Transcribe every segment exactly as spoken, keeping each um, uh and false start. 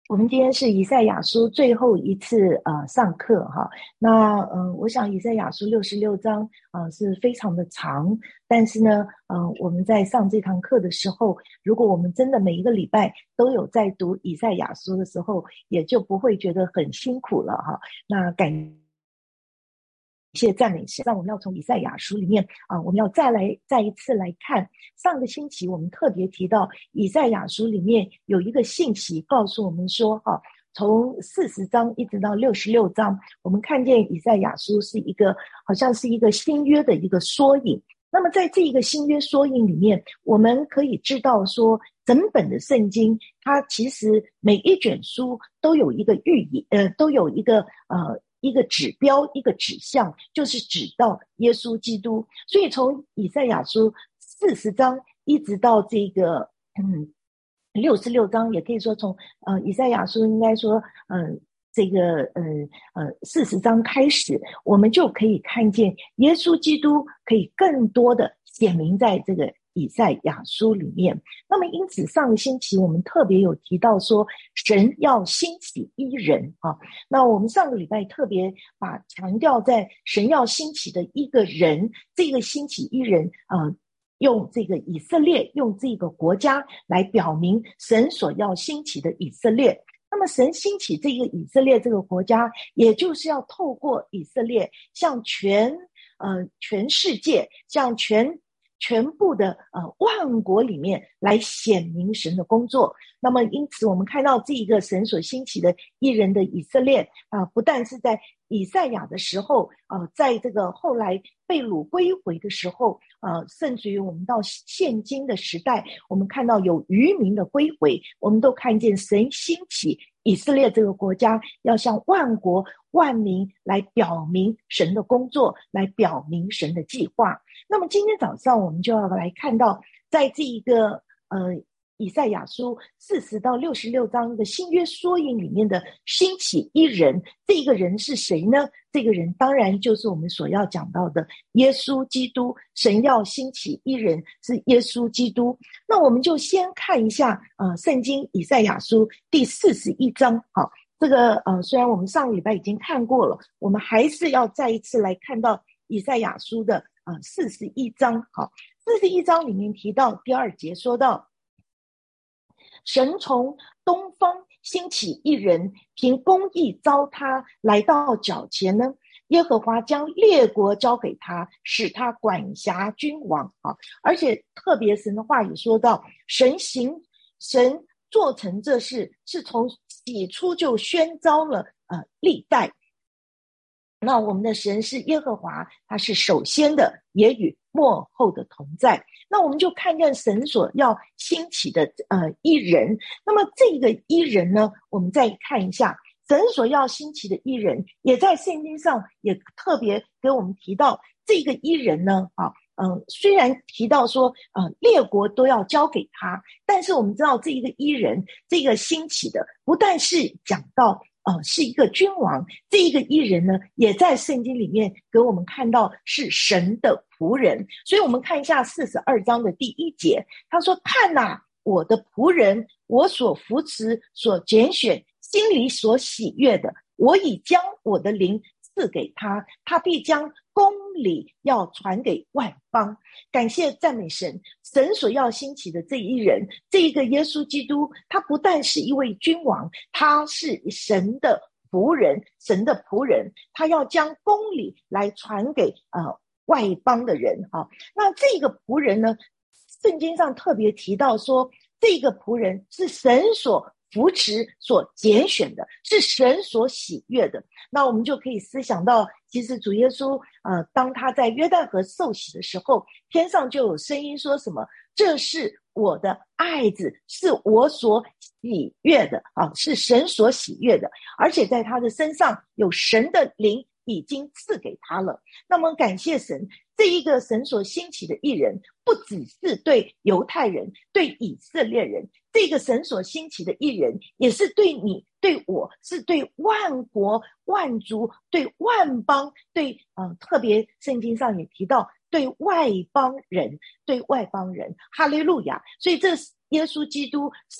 我们今天是以赛亚书最后一次呃上课哈，那嗯、呃，我想以赛亚书六十六章呃是非常的长，但是呢，嗯、呃，我们在上这堂课的时候，如果我们真的每一个礼拜都有在读以赛亚书的时候，也就不会觉得很辛苦了哈。那感谢赞美神，让我们要从以赛亚书里面啊、呃，我们要再来再一次来看。上个星期我们特别提到以赛亚书里面有一个信息告诉我们说，哈、啊，从四十章一直到六十六章，我们看见以赛亚书是一个好像是一个新约的一个缩影。那么在这一个新约缩影里面，我们可以知道说，整本的圣经它其实每一卷书都有一个寓意，呃，都有一个呃。一个指标，一个指向，就是指到耶稣基督。所以从以赛亚书四十章一直到这个嗯六十六章，也可以说从呃以赛亚书应该说嗯、呃、这个嗯呃四十章开始，我们就可以看见耶稣基督可以更多的显明在这个以赛亚书里面。那么因此上个星期我们特别有提到说，神要兴起一人啊。那我们上个礼拜特别把强调在神要兴起的一个人，这个兴起一人呃用这个以色列，用这个国家来表明神所要兴起的以色列。那么神兴起这个以色列这个国家，也就是要透过以色列向全呃全世界，向全全部的呃万国里面来显明神的工作。那么因此我们看到这一个神所兴起的一人的以色列啊、呃，不但是在以赛亚的时候啊、呃，在这个后来被掳归回的时候呃，甚至于我们到现今的时代，我们看到有渔民的归回，我们都看见神兴起以色列这个国家，要向万国万民来表明神的工作，来表明神的计划。那么今天早上我们就要来看到，在这一个呃以赛亚书四十到六十六章的新约缩影里面的兴起一人，这一个人是谁呢？这个人当然就是我们所要讲到的耶稣基督。神要兴起一人是耶稣基督。那我们就先看一下呃圣经以赛亚书第四十一章。好，这个呃虽然我们上个礼拜已经看过了，我们还是要再一次来看到以赛亚书的呃四十一章。好，四十一章里面提到第二节说到，神从东方兴起一人，凭公义召他来到脚前呢。耶和华将列国交给他，使他管辖君王啊！而且特别神的话也说到，神行神做成这事，是从起初就宣召了呃历代。那我们的神是耶和华，他是首先的，也与末后的同在。那我们就看见神所要兴起的呃一人。那么这个一人呢，我们再看一下神所要兴起的一人，也在圣经上也特别给我们提到这个一人呢啊，嗯、呃，虽然提到说呃列国都要交给他，但是我们知道这一个一人，这个兴起的不但是讲到呃，是一个君王，这一个一人呢，也在圣经里面给我们看到是神的仆人。所以我们看一下四十二章的第一节，他说：看哪、啊，我的仆人，我所扶持、所拣选、心里所喜悦的，我已将我的灵赐给他，他必将公理要传给万邦。感谢赞美神，神所要兴起的这一人，这一个耶稣基督，他不但是一位君王，他是神的仆人，神的仆人，他要将公理来传给呃外邦的人啊。那这个仆人呢，圣经上特别提到说，这个仆人是神所扶持、所拣选的，是神所喜悦的。那我们就可以思想到，其实主耶稣呃，当他在约旦河受洗的时候，天上就有声音说什么：这是我的爱子，是我所喜悦的啊，是神所喜悦的。而且在他的身上有神的灵已经赐给他了。那么感谢神，这一个神所兴起的一人，不只是对犹太人、对以色列人，这个神所兴起的一人，也是对你、对我，是对万国万族、对万邦，对呃，特别圣经上也提到对外邦人，对外邦人，哈利路亚！所以这耶稣基督是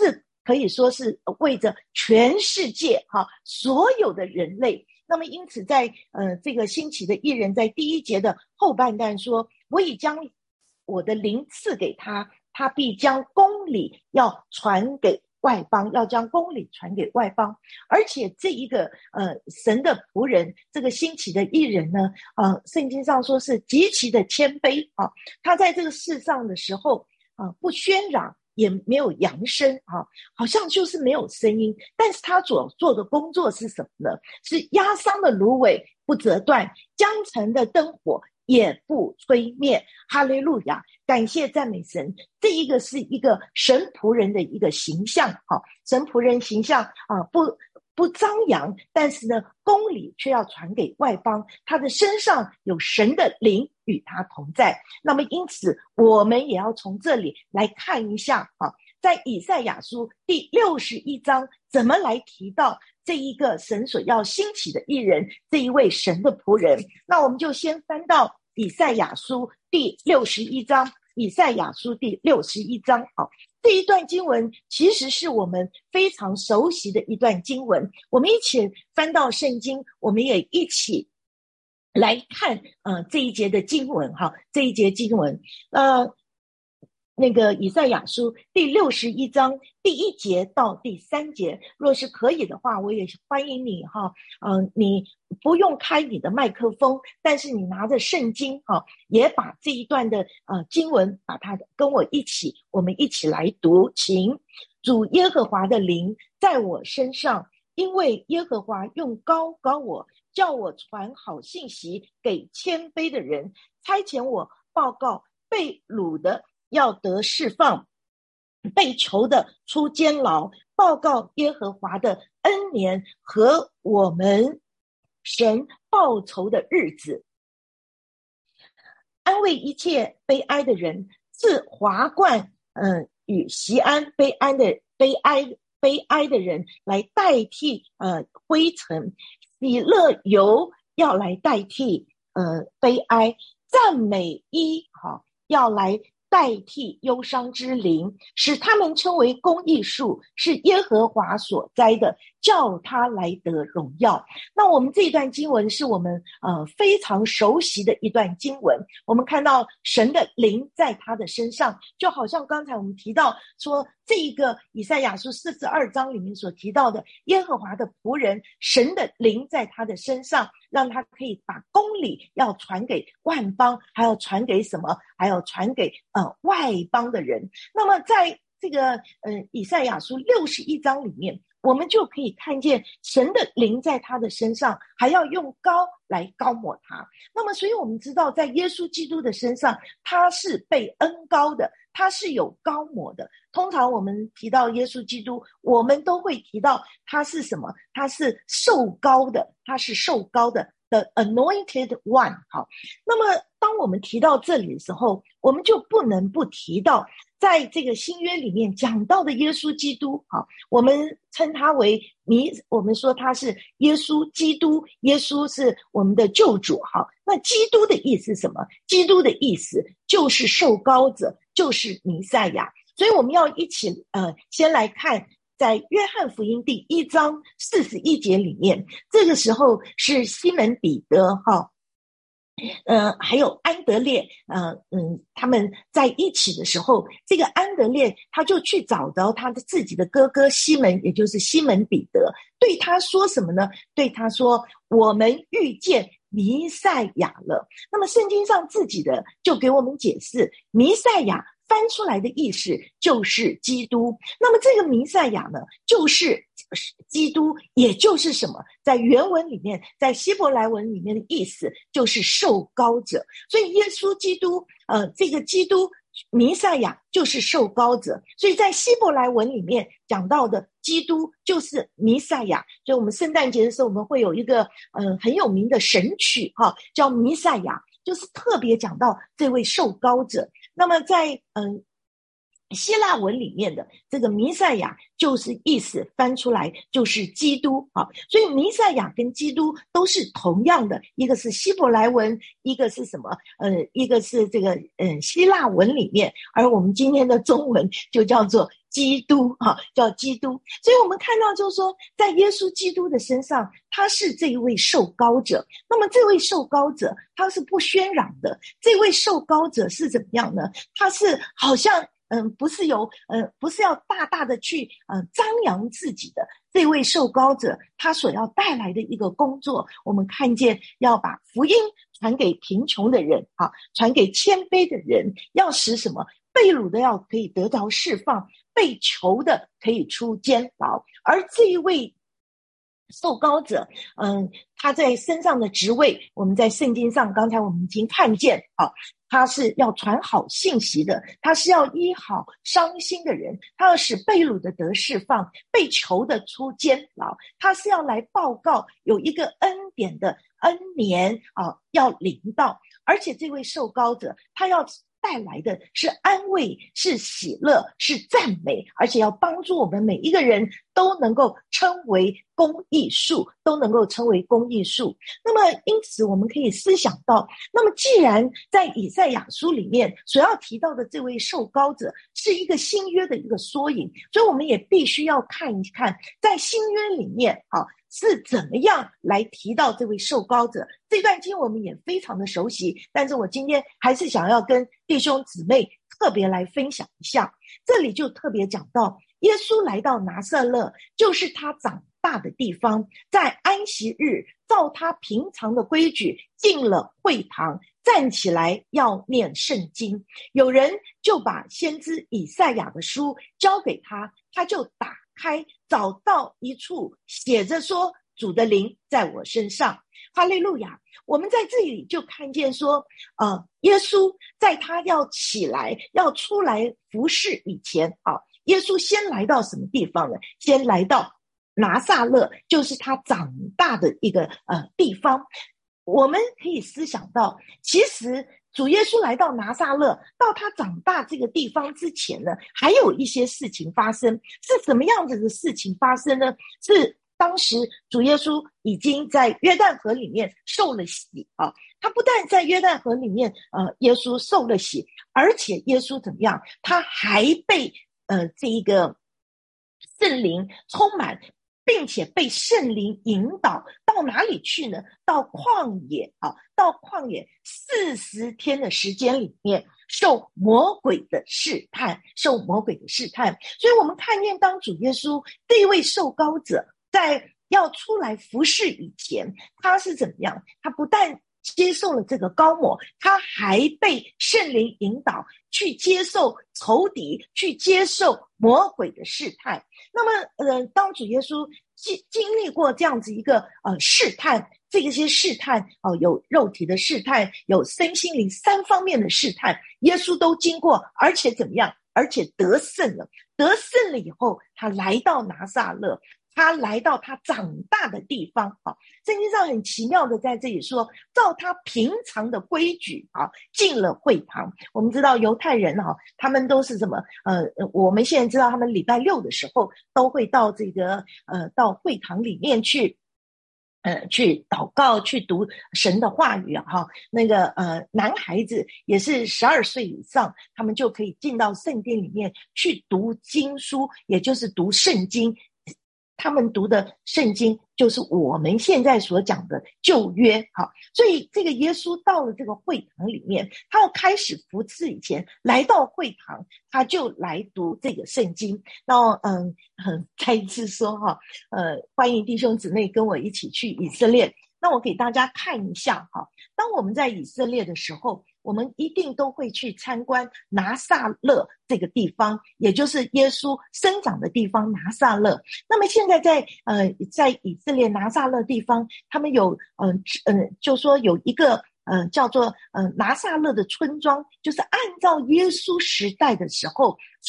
可以说是为着全世界哈所有的人类。那么因此在呃这个兴起的义人在第一节的后半段说，我已将我的灵赐给他，他必将公理要传给外邦，要将公理传给外邦。而且这一个呃神的仆人，这个兴起的义人呢，呃圣经上说是极其的谦卑啊，他在这个世上的时候啊、呃、不喧嚷，也没有扬声啊，好像就是没有声音。但是他所做的工作是什么呢？是压伤的芦苇不折断，将成的灯火也不吹灭。哈利路亚，感谢赞美神。这一个是一个神仆人的一个形象啊，神仆人形象啊，不不张扬，但是呢公理却要传给外邦，他的身上有神的灵与他同在。那么因此我们也要从这里来看一下啊，在以赛亚书第六十一章怎么来提到这一个神所要兴起的义人，这一位神的仆人。那我们就先翻到以赛亚书第六十一章，以赛亚书第六十一章啊，这一段经文其实是我们非常熟悉的一段经文。我们一起翻到圣经，我们也一起来看呃这一节的经文哈，这一节经文呃那个以赛亚书第六十一章第一节到第三节，若是可以的话，我也欢迎你哈，嗯、呃，你不用开你的麦克风，但是你拿着圣经哈，也把这一段的呃经文，把它跟我一起，我们一起来读。请主耶和华的灵在我身上，因为耶和华用膏膏我，叫我传好信息给谦卑的人，差遣我报告被掳的要得释放，被囚的出监牢，报告耶和华的恩年和我们神报仇的日子，安慰一切悲哀的人，赐华冠嗯与锡安，悲哀的悲哀悲哀的人来代替呃灰尘，喜乐油要来代替呃悲哀，赞美衣好要来代替忧伤之灵，使他们称为公义树，是耶和华所栽的，叫他来得荣耀。那我们这一段经文是我们呃非常熟悉的一段经文，我们看到神的灵在他的身上，就好像刚才我们提到说这一个以赛亚书四十二章里面所提到的耶和华的仆人，神的灵在他的身上，让他可以把公理要传给万邦，还要传给什么？还要传给呃外邦的人。那么在这个呃以赛亚书六十一章里面，我们就可以看见神的灵在他的身上，还要用膏来膏抹他。那么所以我们知道在耶稣基督的身上，他是被恩膏的，他是有膏抹的。通常我们提到耶稣基督，我们都会提到他是什么？他是受膏的，他是受膏的The anointed one。 好，那么当我们提到这里的时候，我们就不能不提到在这个新约里面讲到的耶稣基督。好，我们称他为弥，我们说他是耶稣基督，耶稣是我们的救主。好，那基督的意思是什么？基督的意思就是受膏者，就是弥赛亚。所以我们要一起呃，先来看在约翰福音第一章四十一节里面，这个时候是西门彼得哈，呃，还有安德烈，呃，嗯，他们在一起的时候，这个安德烈他就去找到他的自己的哥哥西门，也就是西门彼得，对他说什么呢？对他说：“我们遇见弥赛亚了。”那么圣经上自己的就给我们解释，弥赛亚翻出来的意思就是基督。那么这个弥赛亚呢，就是基督，也就是什么？在原文里面，在希伯来文里面的意思就是受膏者。所以耶稣基督，呃，这个基督弥赛亚就是受膏者。所以在希伯来文里面讲到的基督就是弥赛亚。所以我们圣诞节的时候，我们会有一个呃很有名的神曲哈，叫弥赛亚，就是特别讲到这位受膏者。那么在嗯希腊文里面的这个弥赛亚就是意思翻出来就是基督啊，所以弥赛亚跟基督都是同样的，一个是希伯来文，一个是什么？呃，一个是这个嗯希腊文里面，而我们今天的中文就叫做基督啊，叫基督。所以我们看到就是说，在耶稣基督的身上，他是这一位受膏者。那么这位受膏者他是不喧嚷的，这位受膏者是怎么样呢？他是好像嗯，不是由呃，不是要大大的去呃张扬自己的。这位受膏者他所要带来的一个工作，我们看见要把福音传给贫穷的人啊，传给谦卑的人，要使什么？被掳的要可以得着释放，被囚的可以出监牢。而这一位受膏者，嗯，他在身上的职位，我们在圣经上刚才我们已经看见啊，他是要传好信息的，他是要医好伤心的人，他要使被掳的得释放，被囚的出监牢，他是要来报告有一个恩典的恩年啊要临到，而且这位受膏者他要带来的是安慰，是喜乐，是赞美，而且要帮助我们每一个人都能够称为公义树，都能够称为公义树。那么因此我们可以思想到，那么既然在以赛亚书里面所要提到的这位受膏者是一个新约的一个缩影，所以我们也必须要看一看在新约里面啊是怎么样来提到这位受膏者。这段经我们也非常的熟悉，但是我今天还是想要跟弟兄姊妹特别来分享一下。这里就特别讲到耶稣来到拿撒勒，就是他长大的地方，在安息日照他平常的规矩进了会堂，站起来要念圣经。有人就把先知以赛亚的书交给他，他就打开，找到一处写着说，主的灵在我身上。哈利路亚！我们在这里就看见说，呃，耶稣在他要起来要出来服侍以前啊，耶稣先来到什么地方呢？先来到拿撒勒，就是他长大的一个呃地方。我们可以思想到，其实主耶稣来到拿撒勒，到他长大这个地方之前呢，还有一些事情发生。是什么样子的事情发生呢？是当时主耶稣已经在约旦河里面受了洗啊，他不但在约旦河里面呃耶稣受了洗，而且耶稣怎么样？他还被呃这一个圣灵充满，并且被圣灵引导到哪里去呢？到旷野啊，到旷野四十天的时间里面，受魔鬼的试探，受魔鬼的试探。所以我们看见，当主耶稣这一位受膏者在要出来服侍以前，他是怎么样？他不但接受了这个膏抹，他还被圣灵引导去接受仇敌，去接受魔鬼的试探。那么呃，当主耶稣经经历过这样子一个呃试探，这些试探哦、呃，有肉体的试探，有身心灵三方面的试探，耶稣都经过，而且怎么样？而且得胜了。得胜了以后，他来到拿撒勒，他来到他长大的地方啊。圣经上很奇妙的在这里说，照他平常的规矩啊，进了会堂。我们知道犹太人啊，他们都是什么？呃，我们现在知道他们礼拜六的时候都会到这个呃到会堂里面去。呃，去祷告，去读神的话语啊，哈，那个呃，男孩子也是十二岁以上，他们就可以进到圣殿里面去读经书，也就是读圣经。他们读的圣经就是我们现在所讲的旧约，好，所以这个耶稣到了这个会堂里面，他要开始服侍以前，来到会堂，他就来读这个圣经。那嗯嗯，再一次说哈，呃，欢迎弟兄姊妹跟我一起去以色列。那我给大家看一下哈，当我们在以色列的时候，我们一定都会去参观拿撒勒这个地方，也就是耶稣生长的地方拿撒勒。那么现在在呃在以色列拿撒勒地方，他们有嗯嗯、呃呃，就说有一个嗯、呃、叫做嗯、呃、拿撒勒的村庄，就是按照耶稣时代的时候所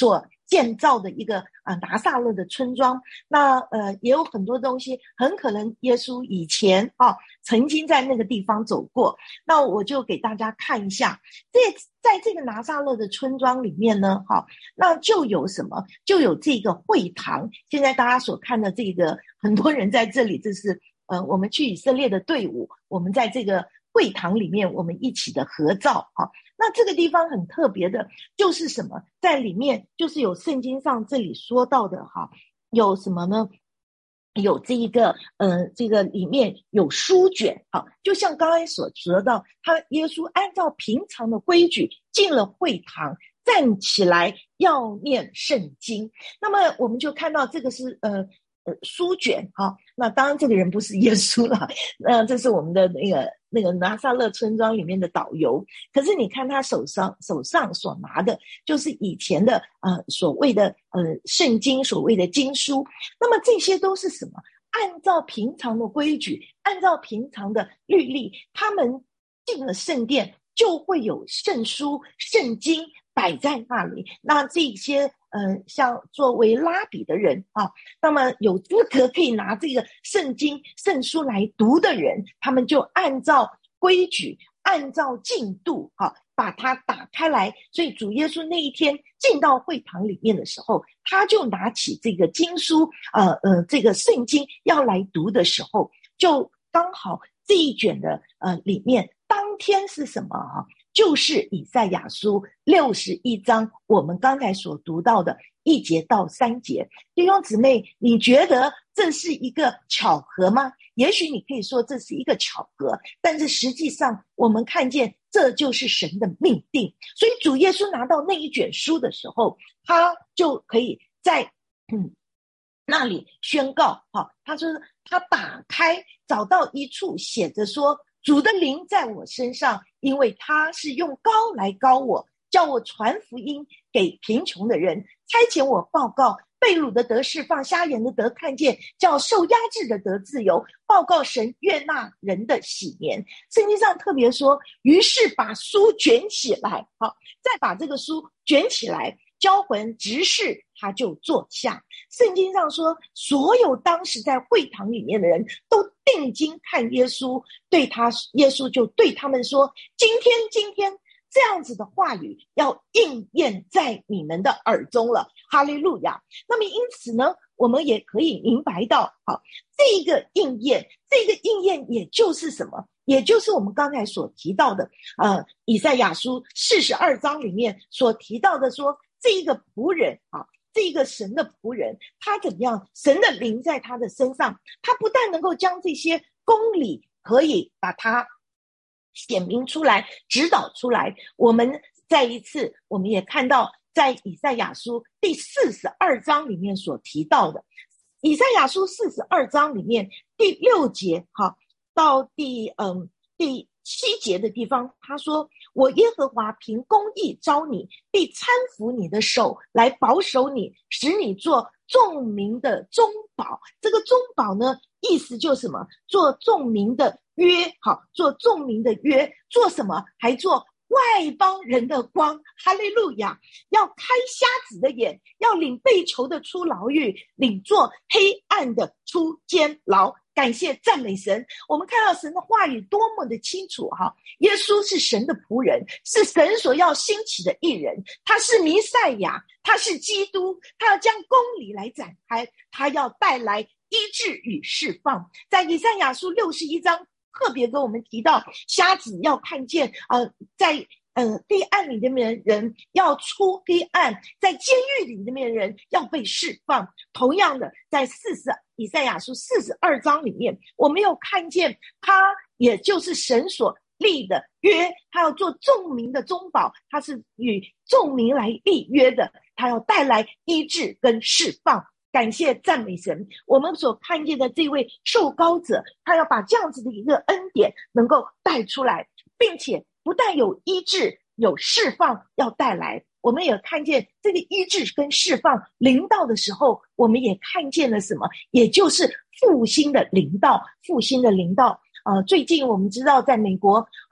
建造的一个啊、呃、拿撒勒的村庄。那呃也有很多东西，很可能耶稣以前啊曾经在那个地方走过。那我就给大家看一下，这在这个拿撒勒的村庄里面呢，哈、啊，那就有什么？就有这个会堂。现在大家所看的这个，很多人在这里，这是呃我们去以色列的队伍，我们在这个会堂里面我们一起的合照哈。那这个地方很特别的就是什么，在里面就是有圣经上这里说到的哈，有什么呢？有这一个呃这个里面有书卷啊，就像刚才所说到，他耶稣按照平常的规矩进了会堂，站起来要念圣经。那么我们就看到这个是呃呃书卷啊，那当然这个人不是耶稣了，那、呃、这是我们的那个那个拿撒勒村庄里面的导游。可是你看他手上手上所拿的就是以前的呃所谓的呃圣经，所谓的经书。那么这些都是什么？按照平常的规矩，按照平常的律例，他们进了圣殿就会有圣书圣经摆在那里。那这些呃，像作为拉比的人啊，那么有资格可以拿这个圣经圣书来读的人，他们就按照规矩，按照进度啊，把它打开来。所以主耶稣那一天进到会堂里面的时候，他就拿起这个经书呃呃这个圣经要来读的时候，就刚好这一卷的呃里面当天是什么啊？就是以赛亚书六十一章我们刚才所读到的一节到三节。弟兄姊妹，你觉得这是一个巧合吗？也许你可以说这是一个巧合，但是实际上我们看见这就是神的命定。所以主耶稣拿到那一卷书的时候，他就可以在嗯那里宣告，好，他说他打开找到一处写着说，主的灵在我身上，因为他是用膏来膏我，叫我传福音给贫穷的人，差遣我报告被掳的得释放，瞎眼的得看见，叫受压制的得自由，报告神悦纳人的喜年。圣经上特别说，于是把书卷起来，好，再把这个书卷起来，交还执事，他就坐下。圣经上说，所有当时在会堂里面的人都定睛看耶稣，对他耶稣就对他们说，今天今天这样子的话语要应验在你们的耳中了，哈利路亚。那么因此呢，我们也可以明白到，好，这个应验，这个应验也就是什么？也就是我们刚才所提到的呃，以赛亚书四十二章里面所提到的说，这一个仆人啊，这一个神的仆人，他怎么样？神的灵在他的身上，他不但能够将这些公理可以把它显明出来，指导出来。我们再一次，我们也看到在以赛亚书第四十二章里面所提到的，以赛亚书四十二章里面第六节哈到第嗯第七节的地方，他说，我耶和华凭公义招你，必搀扶你的手来保守你，使你做众民的中保。这个中保呢，意思就是什么？做众民的约，好，做众民的约，做什么？还做外邦人的光，哈利路亚！要开瞎子的眼，要领被囚的出牢狱，领做黑暗的出监牢。感谢赞美神，我们看到神的话语多么的清楚哈！耶稣是神的仆人，是神所要兴起的义人，他是弥赛亚，他是基督，他要将公理来展开，他要带来医治与释放。在以赛亚书六十一章特别跟我们提到，瞎子要看见，呃，在呃黑暗里面的人要出黑暗，在监狱里面的人要被释放。同样的，在四十以赛亚书四十二章里面，我们有看见他也就是神所立的约，他要做众民的中保，他是与众民来立约的，他要带来医治跟释放。感谢赞美神，我们所看见的这位受膏者，他要把这样子的一个恩典能够带出来，并且不但有医治有释放要带来，我们也看见这个医治跟释放临到的时候，我们也看见了什么？也就是复兴的临到，复兴的临到。呃，最近我们知道在美国，嗯、呃，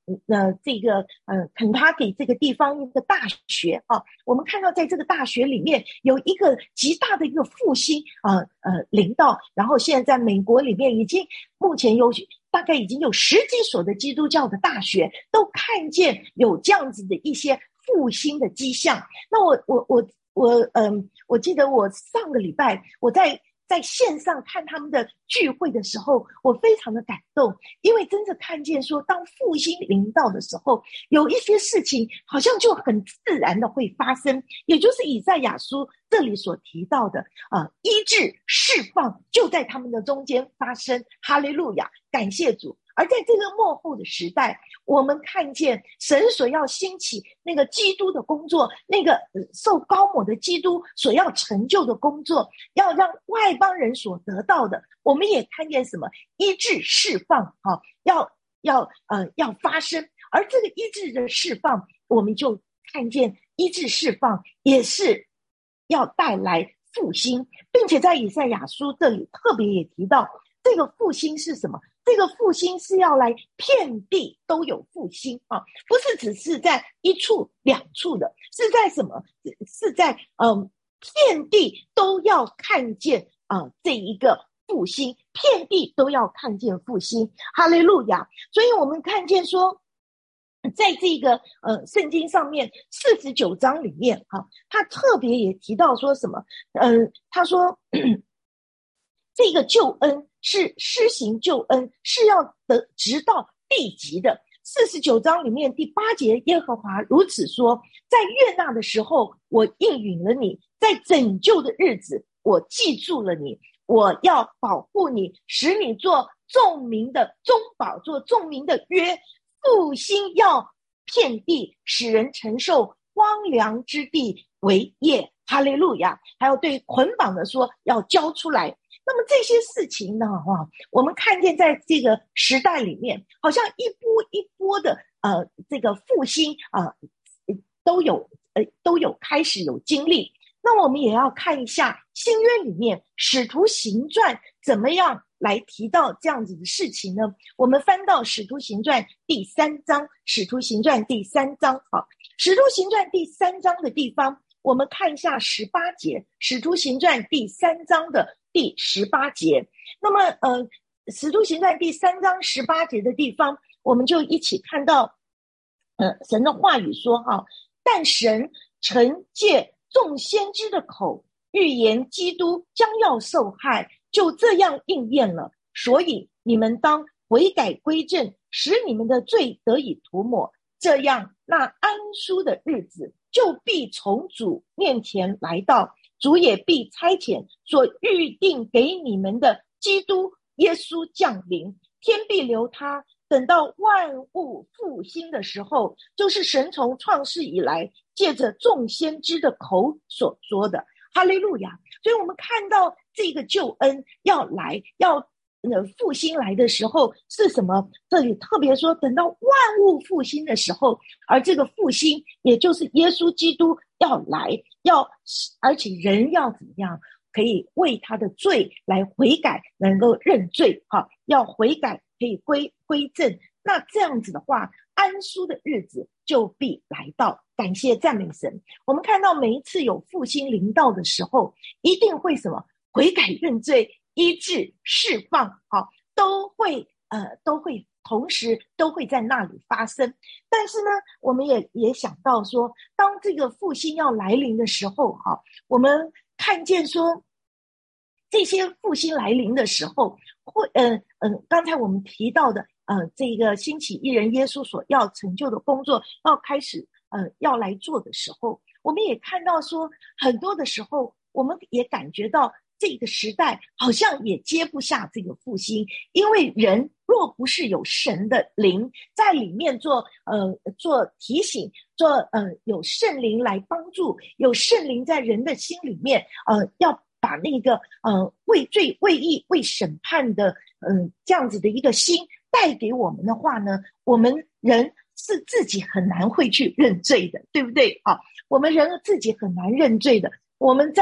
呃这个呃肯塔基这个地方一个大学啊，我们看到在这个大学里面有一个极大的一个复兴啊 呃, 呃临到，然后现在在美国里面已经目前有大概已经有十几所的基督教的大学都看见有这样子的一些复兴的迹象。那我我我我嗯、呃，我记得我上个礼拜我在在线上看他们的聚会的时候，我非常的感动，因为真的看见说当复兴临到的时候，有一些事情好像就很自然的会发生，也就是以赛亚书这里所提到的呃，医治释放就在他们的中间发生。哈利路亚，感谢主。而在这个末后的时代，我们看见神所要兴起那个基督的工作，那个受膏抹的基督所要成就的工作，要让外邦人所得到的，我们也看见什么医治释放啊，要要呃要发生。而这个医治的释放，我们就看见医治释放也是要带来复兴，并且在以赛亚书这里特别也提到，这个复兴是什么？这个复兴是要来遍地都有复兴啊，不是只是在一处两处的，是在什么？是在嗯、呃、遍地都要看见啊、呃、这一个复兴，遍地都要看见复兴。哈利路亚！所以我们看见说，在这个呃圣经上面四十九章里面哈、啊，他特别也提到说什么？嗯、呃，他说这个救恩是施行救恩，是要得直到地极的。四十九章里面第八节，耶和华如此说：在悦纳的时候，我应允了你；在拯救的日子，我记住了你。我要保护你，使你做众民的中保，做众民的约。复兴要遍地，使人承受荒凉之地为业。哈利路亚！还有对捆绑的说，要交出来。那么这些事情呢，哈，我们看见在这个时代里面，好像一波一波的呃这个复兴啊、呃，都有呃都有开始有经历。那我们也要看一下新约里面使徒行传怎么样来提到这样子的事情呢？我们翻到使徒行传第三章，使徒行传第三章，好，使徒行传第三章的地方，我们看一下十八节，使徒行传第三章的第十八节。那么呃使徒行传第三章十八节的地方，我们就一起看到呃神的话语说哈，但神曾借众先知的口预言基督将要受害，就这样应验了。所以你们当悔改归正，使你们的罪得以涂抹，这样那安舒的日子就必从主面前来到，主也必差遣所预定给你们的基督耶稣降临，天必留他，等到万物复兴的时候，就是神从创世以来借着众先知的口所说的。哈利路亚！所以我们看到这个救恩要来，要呃复兴来的时候是什么？这里特别说等到万物复兴的时候，而这个复兴也就是耶稣基督要来，要而且人要怎么样可以为他的罪来悔改，能够认罪，好，要悔改可以归归正。那这样子的话，安舒的日子就必来到。感谢赞美神！我们看到每一次有复兴临到的时候，一定会什么？悔改认罪、医治、释放，好，都会呃都会同时都会在那里发生。但是呢，我们也也想到说，当这个复兴要来临的时候，哈，我们看见说这些复兴来临的时候，会呃呃，刚才我们提到的呃这个兴起一人耶稣所要成就的工作要开始呃要来做的时候，我们也看到说，很多的时候我们也感觉到这个时代好像也接不下这个复兴，因为人若不是有神的灵在里面做呃做提醒，做呃有圣灵来帮助，有圣灵在人的心里面呃要把那个呃为罪为义为审判的嗯、呃、这样子的一个心带给我们的话呢，我们人是自己很难会去认罪的，对不对啊？我们人自己很难认罪的，我们在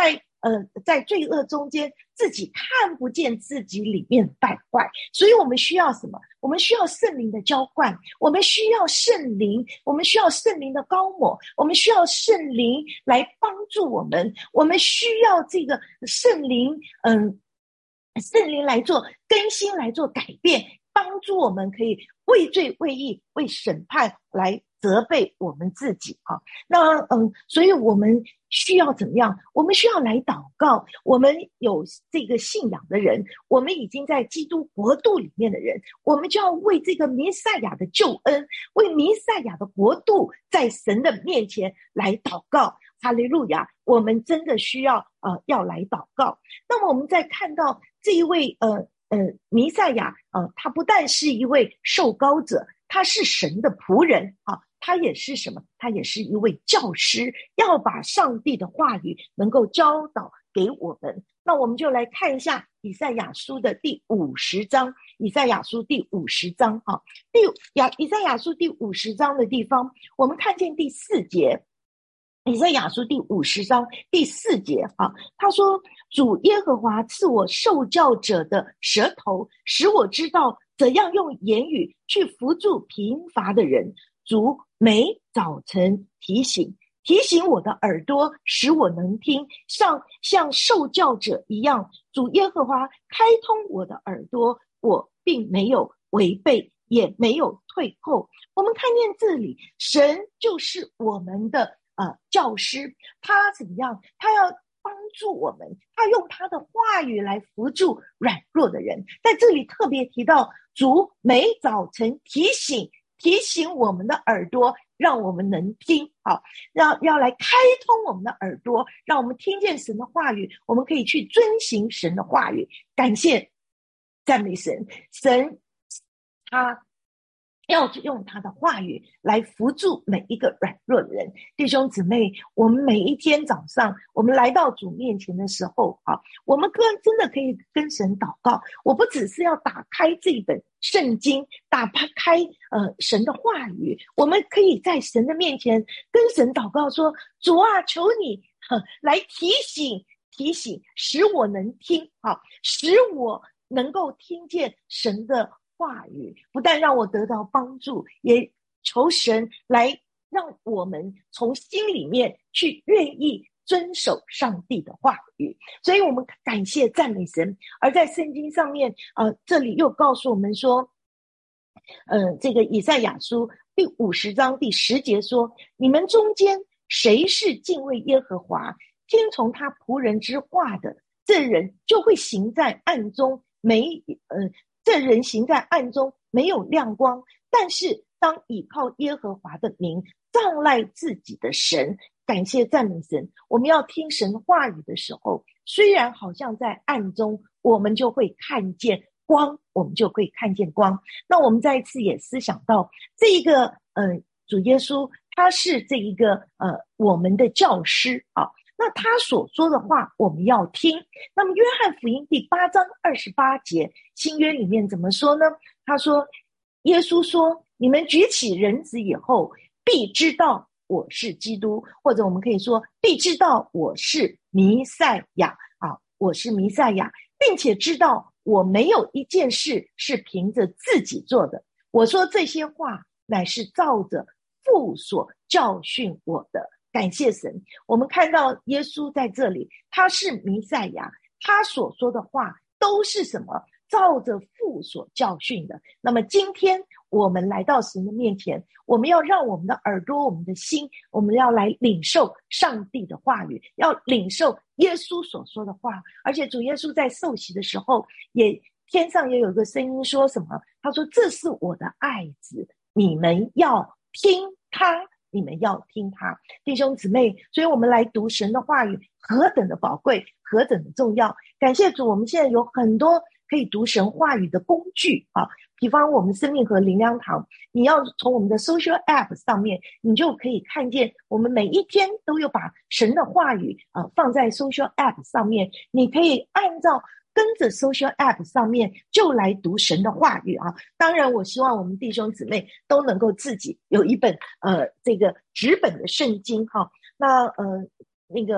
呃，在罪恶中间自己看不见自己里面的败坏，所以我们需要什么？我们需要圣灵的浇灌，我们需要圣灵，我们需要圣灵的膏抹，我们需要圣灵来帮助我们，我们需要这个圣灵，嗯，圣灵来做更新，来做改变，帮助我们可以为罪为义为审判来责备我们自己啊。那嗯，所以我们需要怎么样？我们需要来祷告。我们有这个信仰的人，我们已经在基督国度里面的人，我们就要为这个弥赛亚的救恩，为弥赛亚的国度，在神的面前来祷告。哈利路亚！我们真的需要呃要来祷告。那么我们再看到这一位呃呃弥赛亚呃，他不但是一位受膏者，他是神的仆人啊，他也是什么？他也是一位教师，要把上帝的话语能够教导给我们。那我们就来看一下以赛亚书的第五十章，以赛亚书第五十章啊，第亚以赛亚书第五十章的地方，我们看见第四节。以赛亚书第五十章第四节啊，他说：主耶和华赐我受教者的舌头，使我知道怎样用言语去扶助贫乏的人。主每早晨提醒提醒我的耳朵，使我能听，像像受教者一样。主耶和华开通我的耳朵，我并没有违背，也没有退后。我们看见这里，神就是我们的呃，教师，他怎么样？他要帮助我们，他用他的话语来扶助软弱的人。在这里特别提到，主每早晨提醒提醒我们的耳朵，让我们能听，好，要要来开通我们的耳朵，让我们听见神的话语，我们可以去遵行神的话语。感谢赞美神，神他要用他的话语来扶助每一个软弱的人。弟兄姊妹，我们每一天早上我们来到主面前的时候啊，我们跟真的可以跟神祷告。我不只是要打开这本圣经，打开呃神的话语，我们可以在神的面前跟神祷告说：主啊，求你呵来提醒提醒，使我能听，好，使我能够听见神的话语，不但让我得到帮助，也求神来让我们从心里面去愿意遵守上帝的话语。所以我们感谢赞美神。而在圣经上面呃，这里又告诉我们说呃，这个以赛亚书第五十章第十节说：你们中间谁是敬畏耶和华，听从他仆人之话的，这人就会行在暗中，没呃这人行在暗中，没有亮光，但是当倚靠耶和华的名，仗赖自己的神。感谢赞美神。我们要听神话语的时候，虽然好像在暗中，我们就会看见光，我们就会看见光。那我们再一次也思想到这一个呃主耶稣，他是这一个呃我们的教师啊。那他所说的话我们要听。那么约翰福音第八章二十八节，新约里面怎么说呢？他说，耶稣说，你们举起人子以后，必知道我是基督，或者我们可以说必知道我是弥赛亚啊，我是弥赛亚，并且知道我没有一件事是凭着自己做的，我说这些话乃是照着父所教训我的。感谢神，我们看到耶稣在这里，他是弥赛亚，他所说的话都是什么？照着父所教训的。那么今天我们来到神的面前，我们要让我们的耳朵，我们的心，我们要来领受上帝的话语，要领受耶稣所说的话。而且主耶稣在受洗的时候，也天上也有一个声音说什么？他说，这是我的爱子，你们要听他，你们要听他。弟兄姊妹，所以我们来读神的话语何等的宝贵，何等的重要。感谢主，我们现在有很多可以读神话语的工具啊，比方我们生命和灵粮堂，你要从我们的 social app 上面，你就可以看见我们每一天都有把神的话语啊放在 social app 上面，你可以按照跟着 social app 上面就来读神的话语啊。当然我希望我们弟兄姊妹都能够自己有一本呃这个纸本的圣经哈、啊。那呃那个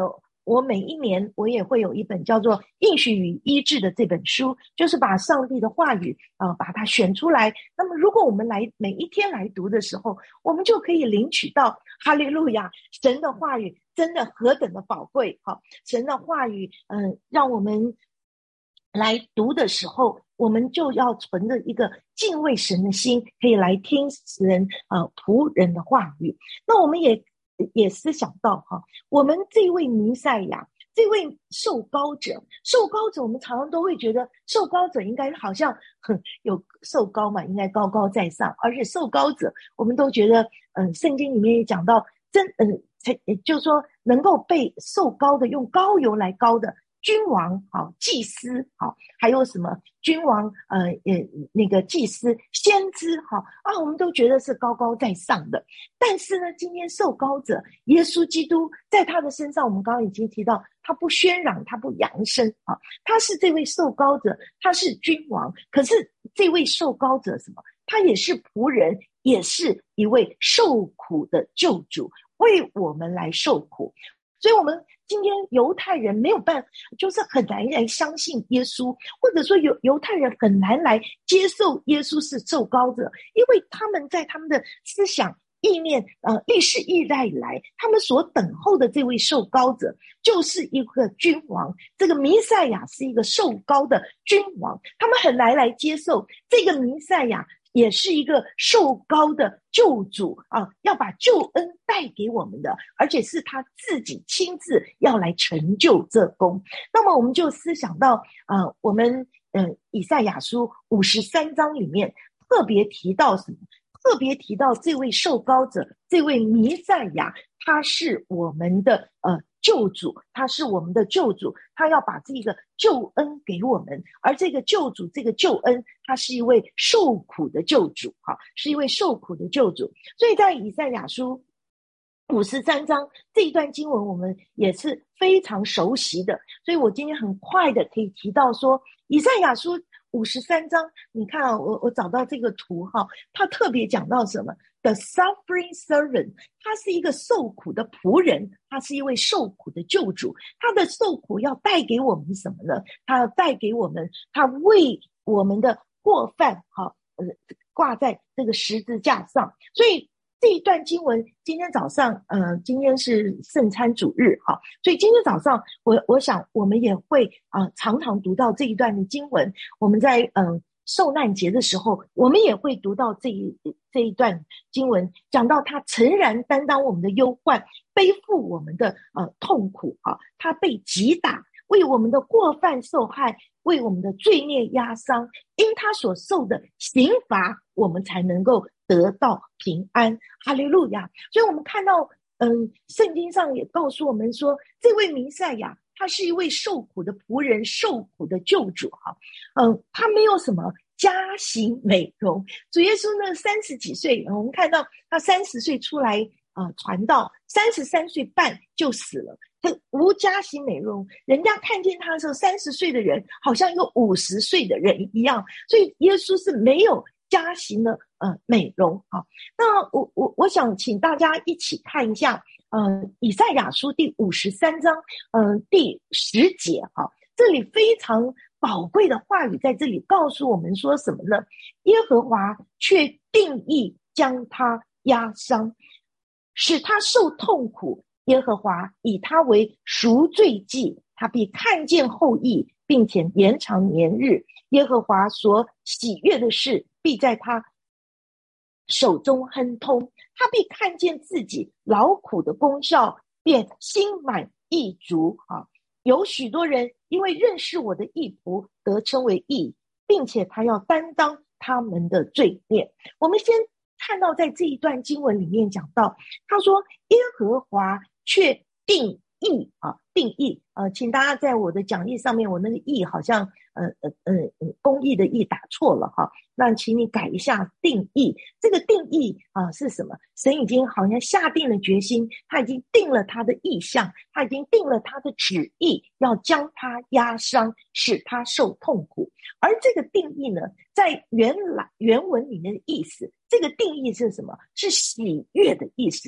我每一年我也会有一本叫做应许与医治的这本书，就是把上帝的话语啊、呃、把它选出来。那么如果我们来每一天来读的时候，我们就可以领取到哈利路亚，神的话语真的何等的宝贵。好，神的话语嗯、呃，让我们来读的时候，我们就要存着一个敬畏神的心，可以来听神呃仆人的话语。那我们也也思想到哈，我们这位弥赛亚，这位受膏者，受膏者我们常常都会觉得受膏者应该好像很有受膏嘛，应该高高在上，而且受膏者我们都觉得嗯、呃，圣经里面也讲到真嗯、呃，就是说能够被受膏的，用膏油来膏的君王好，祭司好，还有什么君王呃呃那个祭司先知好啊，我们都觉得是高高在上的。但是呢，今天受膏者耶稣基督在他的身上，我们刚刚已经提到，他不喧嚷，他不扬声啊，他是这位受膏者，他是君王。可是这位受膏者什么？他也是仆人，也是一位受苦的救主，为我们来受苦。所以我们今天犹太人没有办法，就是很难来相信耶稣，或者说犹犹太人很难来接受耶稣是受膏者，因为他们在他们的思想意念呃，历史历代以来，他们所等候的这位受膏者就是一个君王，这个弥赛亚是一个受膏的君王，他们很难来接受这个弥赛亚也是一个受膏的救主啊，要把救恩带给我们的，而且是他自己亲自要来成就这功。那么我们就思想到啊、呃，我们嗯、呃、以赛亚书五十三章里面特别提到什么？特别提到这位受膏者，这位弥赛亚，他是我们的呃救主，他是我们的救主，他要把这个救恩给我们，而这个救主，这个救恩，他是一位受苦的救主，哈，是一位受苦的救主。所以在以赛亚书五十三章这一段经文，我们也是非常熟悉的，所以我今天很快的可以提到说，以赛亚书五十三章，你看啊，我我找到这个图哈，他特别讲到什么 ？The suffering servant， 他是一个受苦的仆人，他是一位受苦的救主。他的受苦要带给我们什么呢？他要带给我们，他为我们的过犯哈，呃，挂在这个十字架上。所以这一段经文，今天早上，呃，今天是圣餐主日，哈，所以今天早上，我我想我们也会啊、呃，常常读到这一段的经文。我们在嗯、呃、受难节的时候，我们也会读到这一这一段经文，讲到他诚然担当我们的忧患，背负我们的呃痛苦，啊，他被击打，为我们的过犯受害，为我们的罪孽压伤，因他所受的刑罚，我们才能够得到平安。哈利路亚！所以我们看到嗯，圣经上也告诉我们说，这位弥赛亚他是一位受苦的仆人，受苦的救主哈。嗯，他没有什么家型美容。主耶稣呢，三十几岁，我们看到他三十岁出来啊、呃、传道，三十三岁半就死了。他无家型美容，人家看见他的时候，三十岁的人好像一个五十岁的人一样。所以耶稣是没有家型的呃美容啊。那我我我想请大家一起看一下，呃，以赛亚书第五十三章，呃，第十节哈，这里非常宝贵的话语在这里告诉我们说什么呢？耶和华却定义将他压伤，使他受痛苦。耶和华以他为赎罪祭，他必看见后裔，并且延长年日。耶和华所喜悦的事，必在他手中亨通。他必看见自己劳苦的功效，便心满意足啊！有许多人因为认识我的义仆，得称为义，并且他要担当他们的罪孽。我们先看到在这一段经文里面讲到，他说耶和华却定义啊，定义呃，请大家在我的讲义上面，我那个义好像呃呃呃公义的义打错了哈，那请你改一下定义。这个定义啊是什么？神已经好像下定了决心，他已经定了他的意向，他已经定了他的旨意，要将他压伤，使他受痛苦。而这个定义呢，在原来原文里面的意思，这个定义是什么？是喜悦的意思。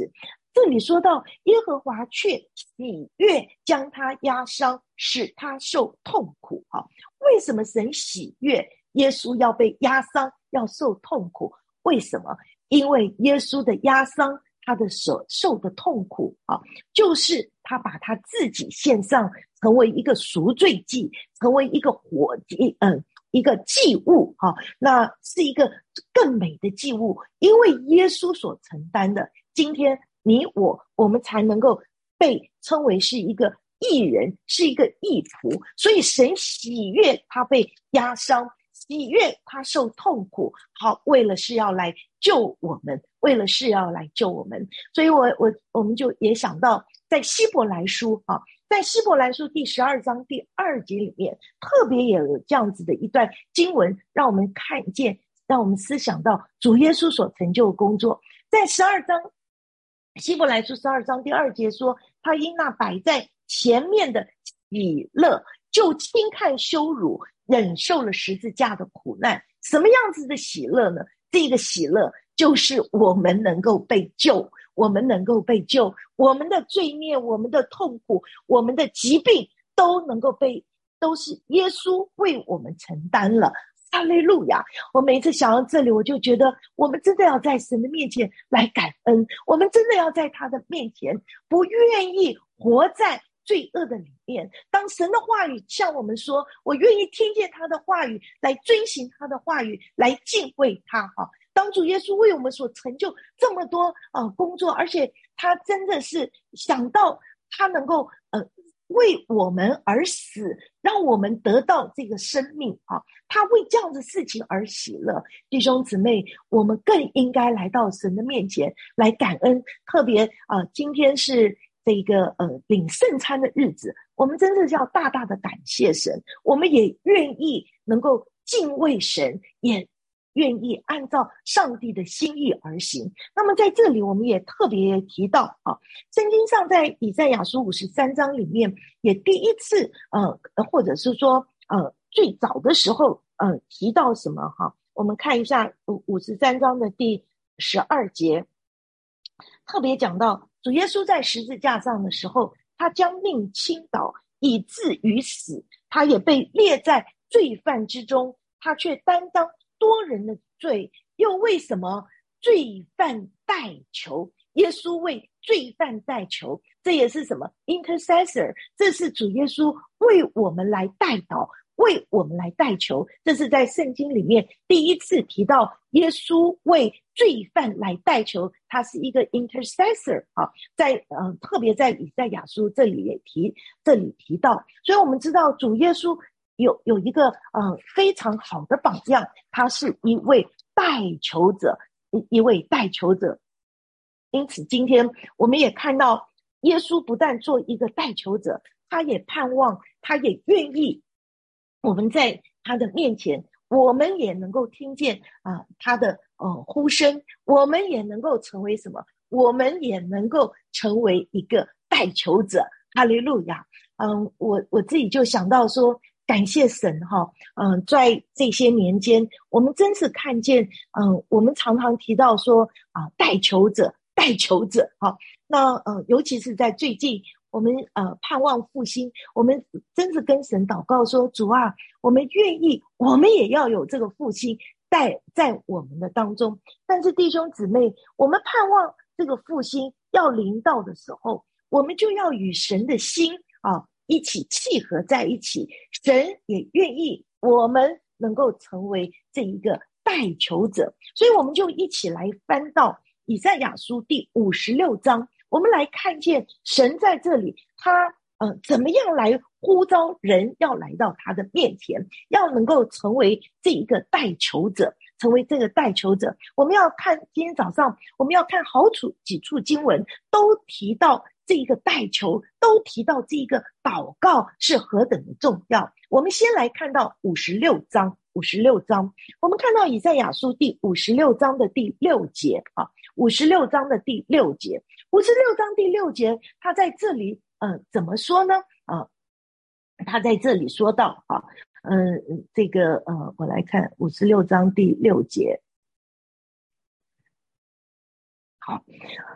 这里说到耶和华却喜悦将他压伤，使他受痛苦。好，为什么神喜悦耶稣要被压伤，要受痛苦？为什么？因为耶稣的压伤，他的所受的痛苦啊，就是他把他自己献上，成为一个赎罪祭，成为一个活祭，嗯，一个祭物啊，那是一个更美的祭物，因为耶稣所承担的，今天你我我们才能够被称为是一个义人，是一个义仆，所以神喜悦他被压伤，喜悦他受痛苦，好，为了是要来救我们，为了是要来救我们。所以我我我们就也想到在希伯来书啊，在希伯来书第十二章第二节里面，特别也有这样子的一段经文，让我们看见，让我们思想到主耶稣所成就的工作。在十二章希伯来书十二章第二节说，他因那摆在前面的喜乐，就轻看羞辱，忍受了十字架的苦难。什么样子的喜乐呢？这个喜乐就是我们能够被救，我们能够被救，我们的罪孽，我们的痛苦，我们的疾病都能够被，都是耶稣为我们承担了。哈利路亚！我每一次想到这里，我就觉得我们真的要在神的面前来感恩，我们真的要在他的面前不愿意活在罪恶的里面。当神的话语向我们说，我愿意听见他的话语，来遵行他的话语，来敬畏他。哈，当主耶稣为我们所成就这么多呃工作，而且他真的是想到他能够呃为我们而死，让我们得到这个生命啊！他为这样的事情而喜乐。弟兄姊妹，我们更应该来到神的面前来感恩。特别啊、呃，今天是这个呃领圣餐的日子，我们真的是要大大的感谢神，我们也愿意能够敬畏神，也愿意按照上帝的心意而行。那么在这里我们也特别提到啊，圣经上在以赛亚书五十三章里面也第一次呃或者是说呃最早的时候呃提到什么哈？我们看一下五十三章的第十二节，特别讲到主耶稣在十字架上的时候，他将命倾倒，以至于死，他也被列在罪犯之中，他却担当多人的罪，又为什么罪犯代求？耶稣为罪犯代求，这也是什么 intercessor， 这是主耶稣为我们来代祷，为我们来代求。这是在圣经里面第一次提到耶稣为罪犯来代求，他是一个 intercessor 啊，在呃特别在以赛亚书这里也提这里提到，所以我们知道主耶稣有有一个呃非常好的榜样，他是一位代求者，一位代求者。因此今天我们也看到耶稣不但做一个代求者，他也盼望，他也愿意我们在他的面前，我们也能够听见啊、呃、他的呃呼声，我们也能够成为什么？我们也能够成为一个代求者。哈利路亚！嗯，我我自己就想到说，感谢神哈，嗯，在这些年间，我们真是看见，嗯，我们常常提到说啊，代求者。代求者，好，那呃，尤其是在最近，我们呃盼望复兴，我们真是跟神祷告说，主啊，我们愿意，我们也要有这个复兴在在我们的当中。但是弟兄姊妹，我们盼望这个复兴要临到的时候，我们就要与神的心啊一起契合在一起，神也愿意我们能够成为这一个代求者，所以我们就一起来翻到以赛亚书第五十六章，我们来看见神在这里，他呃怎么样来呼召人要来到他的面前，要能够成为这一个代求者，成为这个代求者。我们要看今天早上，我们要看好处几处经文都提到这一个代求，都提到这一个祷告是何等的重要。我们先来看到五十六章。五十六章，我们看到以赛亚书第五十六章的第六节啊，五十六章的第六节，五十六章第六节，他在这里呃怎么说呢？啊，他在这里说到啊，嗯、呃，这个呃，我来看五十六章第六节，好，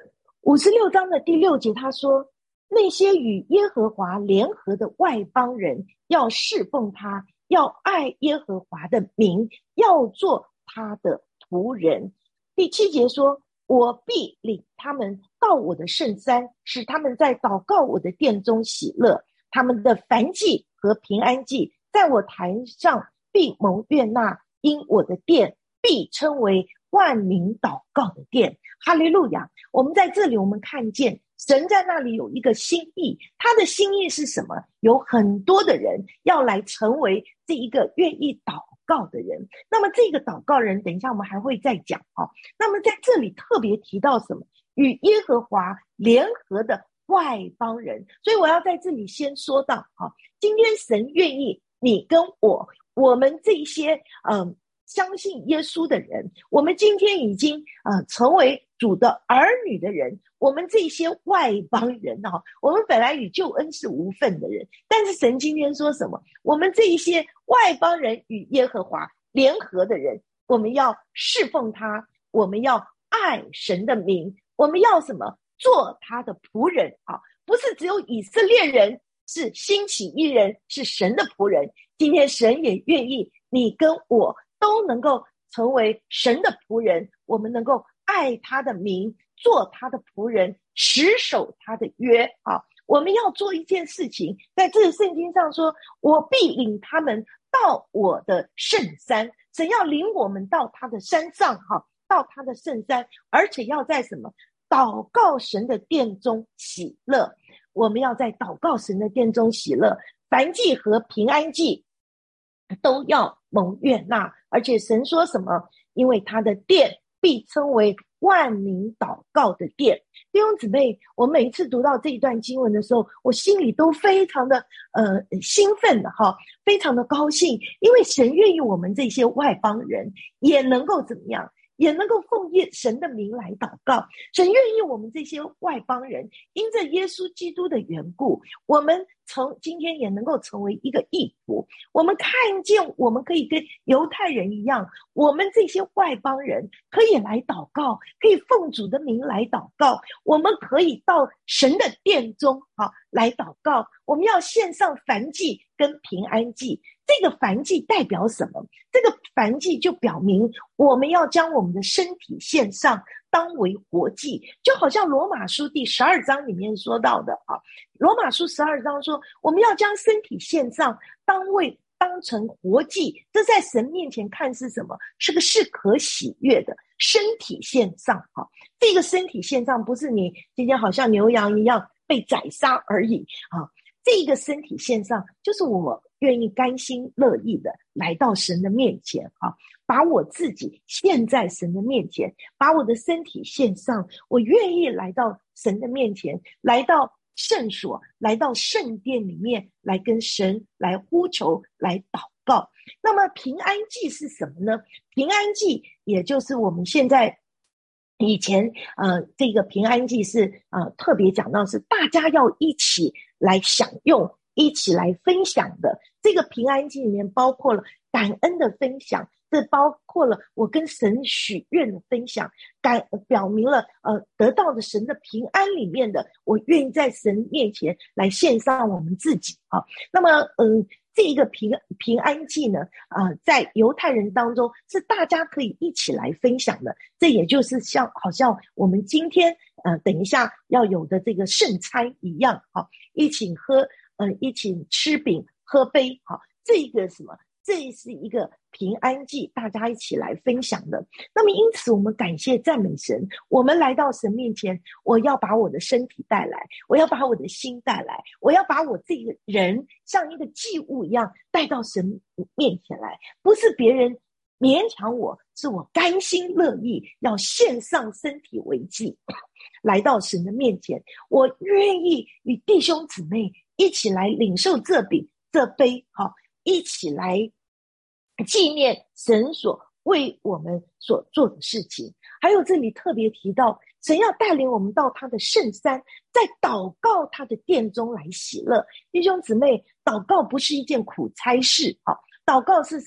五十六章的第六节他说，那些与耶和华联合的外邦人要侍奉他，要爱耶和华的名，要做他的仆人。第七节说，我必领他们到我的圣山，使他们在祷告我的殿中喜乐，他们的燔祭和平安祭在我坛上必蒙悦纳，因我的殿必称为万民祷告的殿。哈利路亚！我们在这里我们看见神在那里有一个心意，他的心意是什么？有很多的人要来成为这一个愿意祷告的人。那么这个祷告人等一下我们还会再讲、哦、那么在这里特别提到什么？与耶和华联合的外邦人。所以我要在这里先说到、哦、今天神愿意你跟我，我们这些嗯相信耶稣的人，我们今天已经呃成为主的儿女的人，我们这些外邦人哦，我们本来与救恩是无份的人，但是神今天说什么？我们这一些外邦人与耶和华联合的人，我们要侍奉他，我们要爱神的名，我们要什么？做他的仆人啊！不是只有以色列人是兴起一人，是神的仆人。今天神也愿意你跟我都能够成为神的仆人，我们能够爱他的名，做他的仆人，持守他的约啊！我们要做一件事情，在这个圣经上说，我必领他们到我的圣山。神要领我们到他的山上哈，到他的圣山，而且要在什么？祷告神的殿中喜乐。我们要在祷告神的殿中喜乐，燔祭和平安祭都要蒙悦纳。而且神说什么？因为他的殿必称为万民祷告的殿。弟兄姊妹，我每一次读到这一段经文的时候，我心里都非常的呃兴奋的哈，非常的高兴，因为神愿意我们这些外邦人也能够怎么样？也能够奉神的名来祷告。神愿意我们这些外邦人因着耶稣基督的缘故，我们从今天也能够成为一个义仆。我们看见我们可以跟犹太人一样，我们这些外邦人可以来祷告，可以奉主的名来祷告，我们可以到神的殿中、啊、来祷告。我们要献上燔祭跟平安祭。这个燔祭代表什么？这个燔祭就表明我们要将我们的身体献上，当为活祭。就好像罗马书第十二章里面说到的啊，罗马书十二章说，我们要将身体献上，当为当成活祭。这在神面前看是什么？是个是可喜悦的身体献上啊。这个身体献上不是你今天好像牛羊一样被宰杀而已啊。这个身体献上就是我愿意甘心乐意的来到神的面前啊，把我自己献在神的面前，把我的身体献上，我愿意来到神的面前，来到圣所，来到圣殿里面，来跟神来呼求，来祷告。那么平安祭是什么呢？平安祭也就是我们现在以前呃，这个平安祭是呃特别讲到是大家要一起来享用，一起来分享的。这个平安祭里面包括了感恩的分享，这包括了我跟神许愿的分享，感表明了呃得到的神的平安里面的，我愿意在神面前来献上我们自己啊。那么嗯。这一个平平安祭呢，呃，在犹太人当中是大家可以一起来分享的。这也就是像好像我们今天呃等一下要有的这个圣餐一样，好、啊，一起喝，呃，一起吃饼喝杯，好、啊，这个什么？这是一个平安祭，大家一起来分享的。那么因此我们感谢赞美神，我们来到神面前，我要把我的身体带来，我要把我的心带来，我要把我这个人像一个祭物一样带到神面前来，不是别人勉强我，是我甘心乐意要献上身体为祭，来到神的面前。我愿意与弟兄姊妹一起来领受这饼这杯，好，一起来纪念神所为我们所做的事情。还有这里特别提到，神要带领我们到他的圣山，在祷告他的殿中来喜乐。弟兄姊妹，祷告不是一件苦差事，祷告是什么？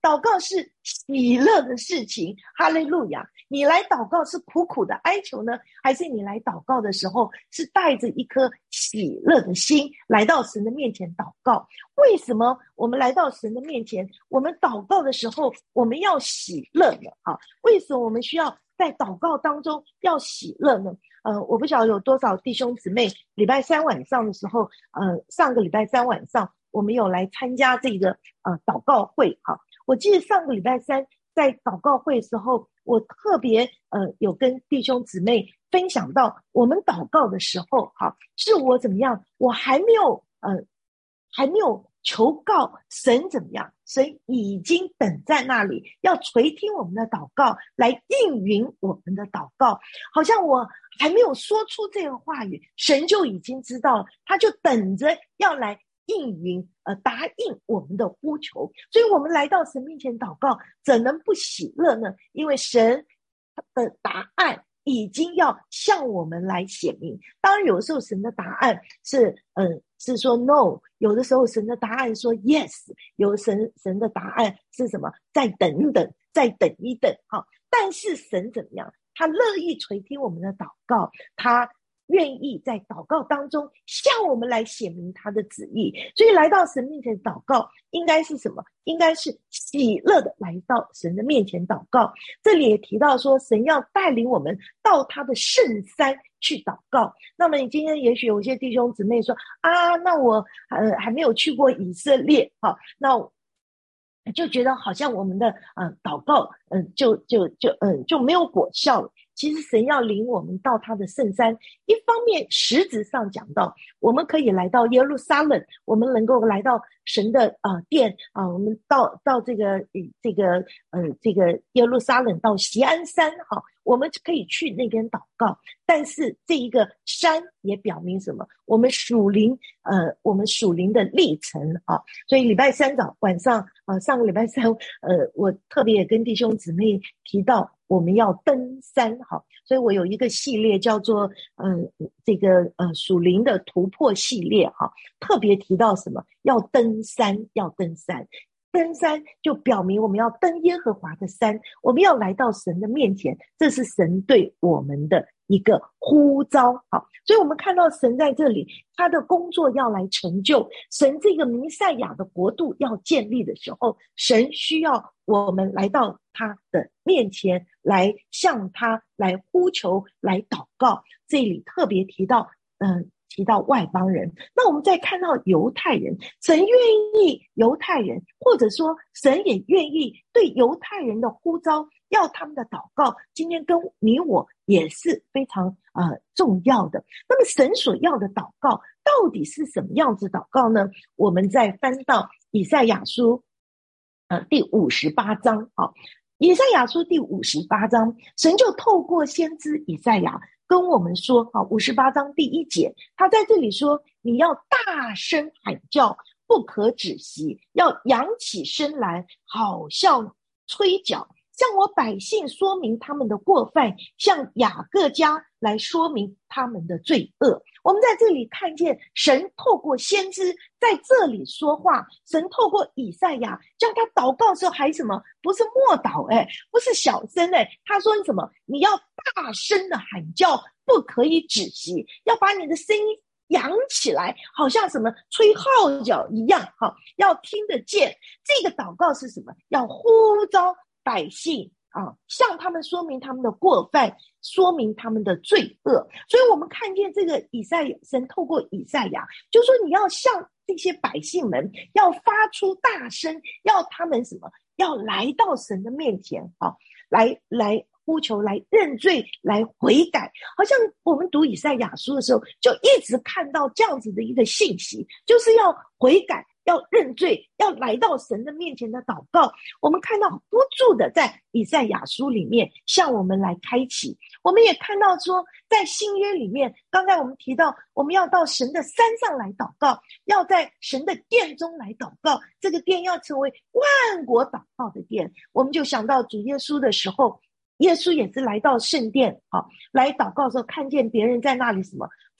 祷告是喜乐的事情，哈利路亚。你来祷告是苦苦的哀求呢，还是你来祷告的时候是带着一颗喜乐的心来到神的面前祷告？为什么我们来到神的面前，我们祷告的时候我们要喜乐呢？啊，为什么我们需要在祷告当中要喜乐呢？呃，我不晓得有多少弟兄姊妹礼拜三晚上的时候，呃，上个礼拜三晚上我们有来参加这个呃祷告会。哈，我记得上个礼拜三在祷告会的时候，我特别呃有跟弟兄姊妹分享到，我们祷告的时候，哈，是我怎么样，我还没有呃还没有求告神怎么样，神已经等在那里要垂听我们的祷告，来应允我们的祷告。好像我还没有说出这个话语，神就已经知道了，他就等着要来应允呃答应我们的呼求。所以我们来到神面前祷告，怎能不喜乐呢？因为神的答案已经要向我们来显明。当然有的时候神的答案是嗯、呃、是说 no， 有的时候神的答案说 yes， 有的神神的答案是什么？再等等，再等一等。好，但是神怎么样？他乐意垂听我们的祷告，他愿意在祷告当中向我们来显明他的旨意。所以来到神面前祷告应该是什么？应该是喜乐的来到神的面前祷告。这里也提到说，神要带领我们到他的圣山去祷告。那么你今天也许有些弟兄姊妹说啊，那我呃还没有去过以色列，好，那就觉得好像我们的呃祷告嗯、呃、就就就嗯、呃、就没有果效了。其实神要领我们到他的圣山，一方面实质上讲到我们可以来到耶路撒冷，我们能够来到神的呃殿啊、呃，我们到到这个这个呃这个耶路撒冷到锡安山哈、啊，我们可以去那边祷告。但是这一个山也表明什么？我们属灵呃我们属灵的历程啊。所以礼拜三早晚上呃上个礼拜三呃我特别也跟弟兄姊妹提到我们要登山。好，所以我有一个系列叫做嗯、呃、这个呃属灵的突破系列哈，特别提到什么？要登山，要登山。登山就表明我们要登耶和华的山，我们要来到神的面前，这是神对我们的一个呼召。好，所以我们看到神在这里，他的工作要来成就，神这个弥赛亚的国度要建立的时候，神需要我们来到他的面前，来向他来呼求，来祷告。这里特别提到嗯、呃提到外邦人，那我们再看到犹太人，神愿意犹太人，或者说神也愿意对犹太人的呼召，要他们的祷告，今天跟你我也是非常呃重要的。那么神所要的祷告到底是什么样子祷告呢？我们再翻到以赛亚书呃第五十八章。好，以赛亚书第五十八章，神就透过先知以赛亚跟我们说，啊，五十八章第一节，他在这里说，你要大声喊叫，不可止息，要扬起声来，好像吹角，向我百姓说明他们的过犯，向雅各家来说明他们的罪恶。我们在这里看见神透过先知在这里说话，神透过以赛亚叫他祷告的时候还什么？不是默祷，哎，不是小声，哎，他说什么？你要大声的喊叫，不可以止息，要把你的声音扬起来，好像什么吹号角一样，好，要听得见。这个祷告是什么？要呼召百姓啊，向他们说明他们的过犯，说明他们的罪恶。所以我们看见这个以赛亚，神透过以赛亚就说，你要向这些百姓们要发出大声，要他们什么？要来到神的面前啊，来来呼求，来认罪，来悔改。好像我们读以赛亚书的时候就一直看到这样子的一个信息，就是要悔改，要认罪，要来到神的面前的祷告。我们看到不住的在以赛亚书里面向我们来开启。我们也看到说在新约里面，刚才我们提到我们要到神的山上来祷告，要在神的殿中来祷告，这个殿要成为万国祷告的殿。我们就想到主耶稣的时候，耶稣也是来到圣殿啊，来祷告的时候看见别人在那里什么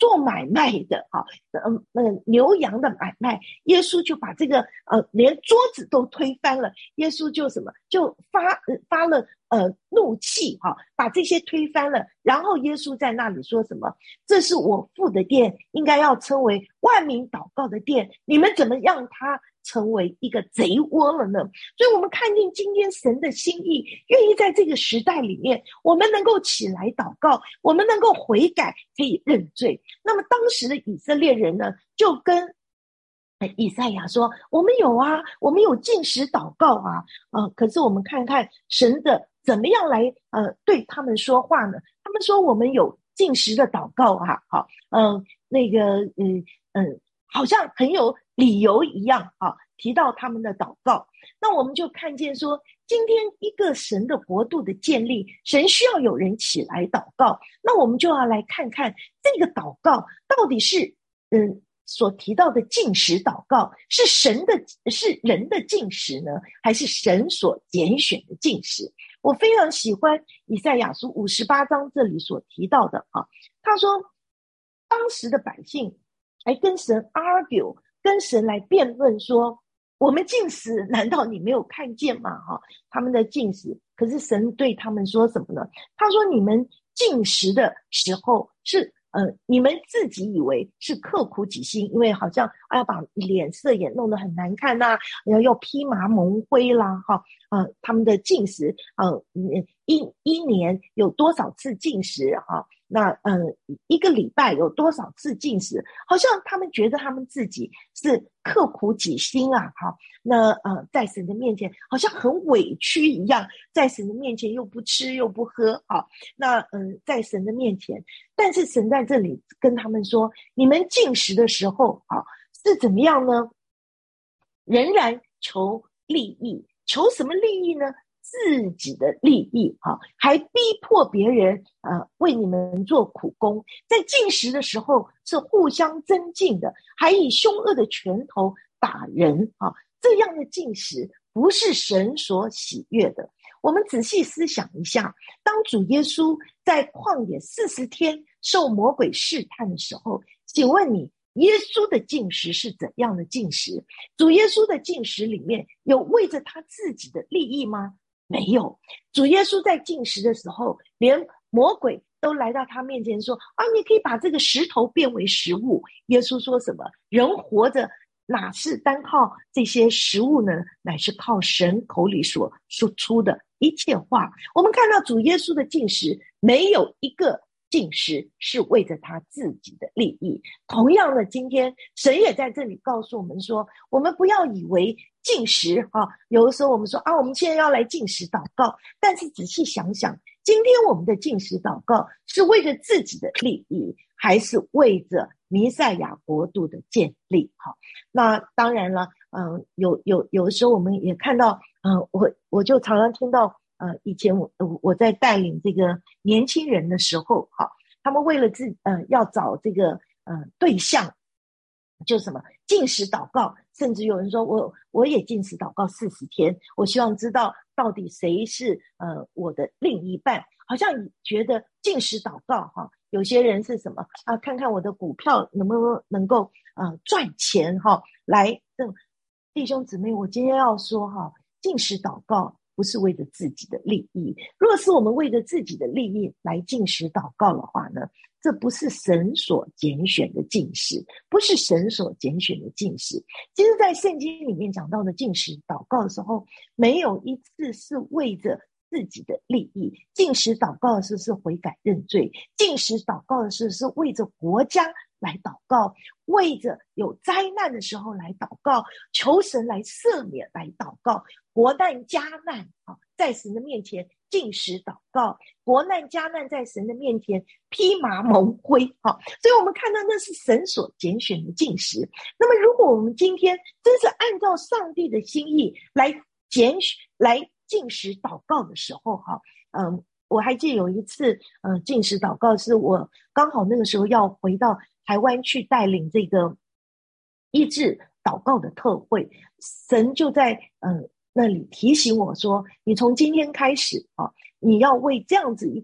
做买卖的哈，嗯，那个牛羊的买卖，耶稣就把这个呃连桌子都推翻了，耶稣就什么就发呃发了呃怒气哈，把这些推翻了，然后耶稣在那里说什么？这是我父的殿，应该要称为万民祷告的殿，你们怎么让它成为一个贼窝了呢？所以我们看见今天神的心意，愿意在这个时代里面，我们能够起来祷告，我们能够悔改，可以认罪。那么当时的以色列人呢，就跟以赛亚说，我们有啊，我们有禁食祷告啊，呃，可是我们看看神的怎么样来呃对他们说话呢？他们说我们有禁食的祷告啊，好，嗯、呃，那个嗯嗯，好像很有理由一样啊，提到他们的祷告。那我们就看见说，今天一个神的国度的建立，神需要有人起来祷告，那我们就要来看看这个祷告到底是嗯所提到的禁食祷告是神的是人的禁食呢，还是神所拣选的禁食？我非常喜欢以赛亚书五十八章这里所提到的啊，他说当时的百姓来跟神 argue， 跟神来辩论说，我们禁食难道你没有看见吗？哈，他们的禁食，可是神对他们说什么呢？他说你们禁食的时候是呃，你们自己以为是刻苦己心，因为好像哎呀把脸色也弄得很难看呐、啊，然后又披麻蒙灰啦，哈，呃，他们的禁食，呃，一一年有多少次禁食哈？那呃，一个礼拜有多少次禁食？好像他们觉得他们自己是刻苦己心啊，哈，那呃，在神的面前好像很委屈一样，在神的面前又不吃又不喝啊，那嗯、呃，在神的面前。但是神在这里跟他们说，你们禁食的时候啊，是怎么样呢？仍然求利益，求什么利益呢？自己的利益啊，还逼迫别人呃为你们做苦工，在禁食的时候是互相增进的，还以凶恶的拳头打人啊，这样的禁食不是神所喜悦的。我们仔细思想一下，当主耶稣在旷野四十天受魔鬼试探的时候，请问你耶稣的禁食是怎样的禁食？主耶稣的禁食里面有为着他自己的利益吗？没有。主耶稣在禁食的时候，连魔鬼都来到他面前说啊，你可以把这个石头变为食物。耶稣说什么？人活着哪是单靠这些食物呢？乃是靠神口里所说出的一切话。我们看到主耶稣的禁食，没有一个禁食是为着他自己的利益。同样的，今天神也在这里告诉我们说，我们不要以为禁食啊，有的时候我们说啊，我们现在要来禁食祷告，但是仔细想想，今天我们的禁食祷告是为着自己的利益，还是为着弥赛亚国度的建立？好，那当然了，嗯、呃，有有有的时候我们也看到，嗯、呃，我我就常常听到，呃，以前我我在带领这个年轻人的时候，好，他们为了自呃要找这个呃对象，就什么禁食祷告，甚至有人说我我也禁食祷告四十天，我希望知道到底谁是呃我的另一半。好像觉得禁食祷告哈，有些人是什么啊？看看我的股票能不能能够呃赚钱哈？来，这弟兄姊妹，我今天要说哈，禁食祷告不是为着自己的利益。若是我们为着自己的利益来禁食祷告的话呢，这不是神所拣选的禁食，不是神所拣选的禁食。其实在圣经里面讲到的禁食祷告的时候，没有一次是为着自己的利益。禁食祷告的时候是悔改认罪，禁食祷告的时候是为着国家来祷告，为着有灾难的时候来祷告，求神来赦免来祷告，国难家难啊，在神的面前禁食祷告，国难家难在神的面前披麻蒙灰啊，所以我们看到那是神所拣选的禁食。那么如果我们今天真是按照上帝的心意来拣选来禁食祷告的时候哈，嗯，我还记得有一次，嗯、呃，禁食祷告是我刚好那个时候要回到台湾去带领这个医治祷告的特会，神就在嗯、呃、那里提醒我说，你从今天开始啊，你要为这样子一个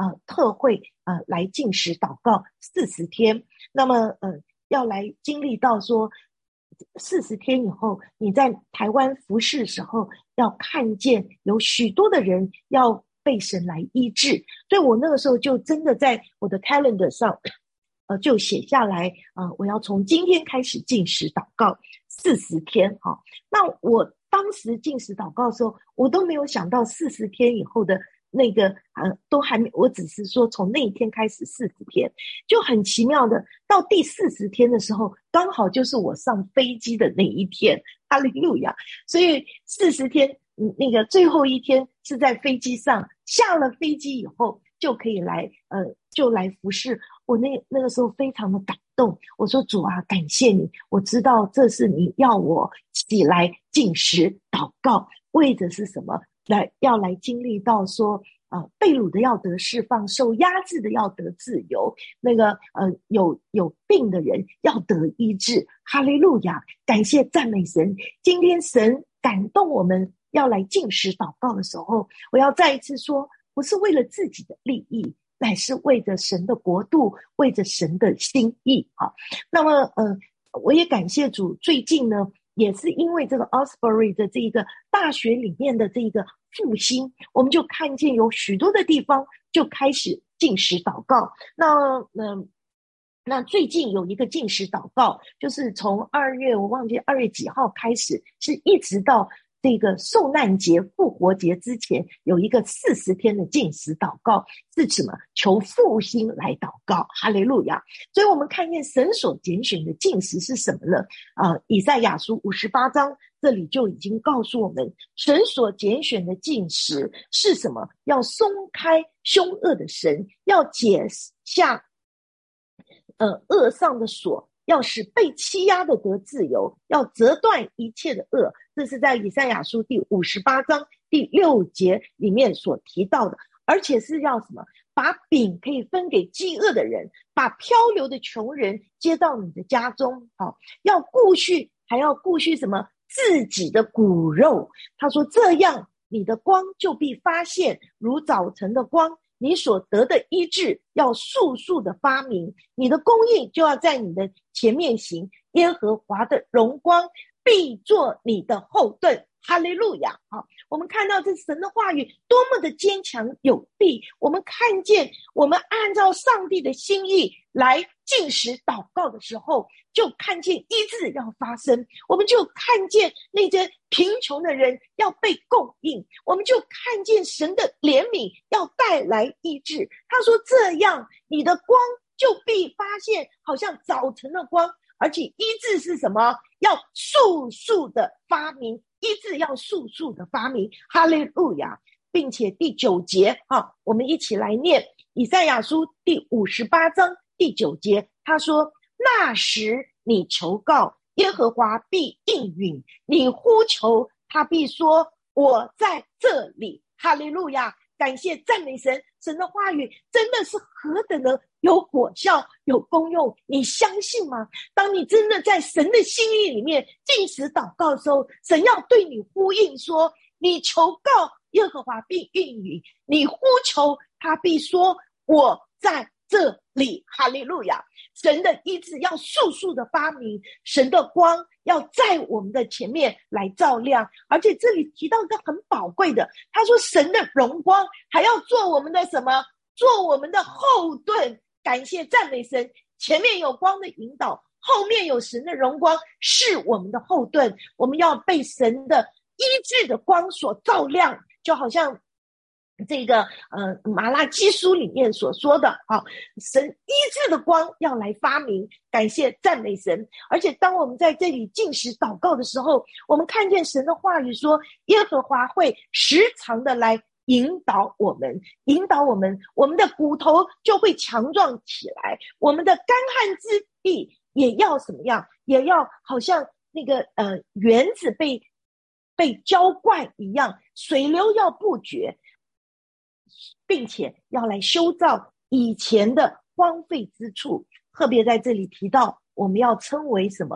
呃特会呃来禁食祷告四十天，那么呃要来经历到说四十天以后，你在台湾服侍的时候，要看见有许多的人要被神来医治，所以我那个时候就真的在我的 calendar 上，呃，就写下来，呃，我要从今天开始禁食祷告四十天，哈、哦。那我当时禁食祷告的时候，我都没有想到四十天以后的那个，呃，都还没，我只是说从那一天开始四十天，就很奇妙的，到第四十天的时候，刚好就是我上飞机的那一天，哈利路亚！所以四十天，嗯，那个最后一天是在飞机上，下了飞机以后就可以来，呃，就来服侍。我那那个时候非常的感动，我说主啊，感谢你，我知道这是你要我起来禁食祷告，为的是什么？来要来经历到说，呃，被掳的要得释放，受压制的要得自由，那个呃有有病的人要得医治。哈利路亚！感谢赞美神。今天神感动我们要来禁食祷告的时候，我要再一次说，不是为了自己的利益，乃是为着神的国度，为着神的心意啊。那么呃我也感谢主，最近呢也是因为这个 Osbury 的这一个大学里面的这一个复兴，我们就看见有许多的地方就开始禁食祷告。那呃那最近有一个禁食祷告，就是从二月我忘记二月几号开始，是一直到这个受难节复活节之前有一个四十天的禁食祷告，是什么？求复兴来祷告，哈利路亚！所以我们看见神所拣选的禁食是什么呢？啊、呃，以赛亚书五十八章这里就已经告诉我们，神所拣选的禁食是什么？要松开凶恶的绳，要解下呃恶上的锁，要使被欺压的得自由，要折断一切的恶。这是在以赛亚书第五十八章第六节里面所提到的，而且是要什么？把饼可以分给饥饿的人，把漂流的穷人接到你的家中。好，要顾恤，还要顾恤什么？自己的骨肉。他说这样你的光就必发现，如早晨的光，你所得的医治要速速的发明，你的供应就要在你的前面行，耶和华的荣光必作你的后盾。哈利路亚！好，我们看到这神的话语多么的坚强有力，我们看见我们按照上帝的心意来禁食祷告的时候，就看见医治要发生，我们就看见那些贫穷的人要被供应，我们就看见神的怜悯要带来医治。他说这样你的光就必发现好像早晨的光，而且医治是什么？要速速的发明，医治要速速的发明。哈利路亚！并且第九节啊，我们一起来念以赛亚书第五十八章第九节，他说那时你求告，耶和华必应允，你呼求，他必说我在这里。哈利路亚！感谢赞美神，神的话语真的是何等的有果效有功用，你相信吗？当你真的在神的心意里面禁食祷告的时候，神要对你呼应说，你求告，耶和华必应允，你呼求，他必说我在这里。哈利路亚！神的医治要速速的发明，神的光要在我们的前面来照亮。而且这里提到一个很宝贵的，他说神的荣光还要做我们的什么？做我们的后盾。感谢赞美神，前面有光的引导，后面有神的荣光是我们的后盾，我们要被神的医治的光所照亮，就好像这个呃马拉基书里面所说的啊，神医治的光要来发明。感谢赞美神！而且当我们在这里禁食祷告的时候，我们看见神的话语说，耶和华会时常的来引导我们，引导我们，我们的骨头就会强壮起来，我们的干旱之地也要什么样？也要好像那个呃园子被被浇灌一样，水流要不绝，并且要来修造以前的荒废之处。特别在这里提到，我们要称为什么？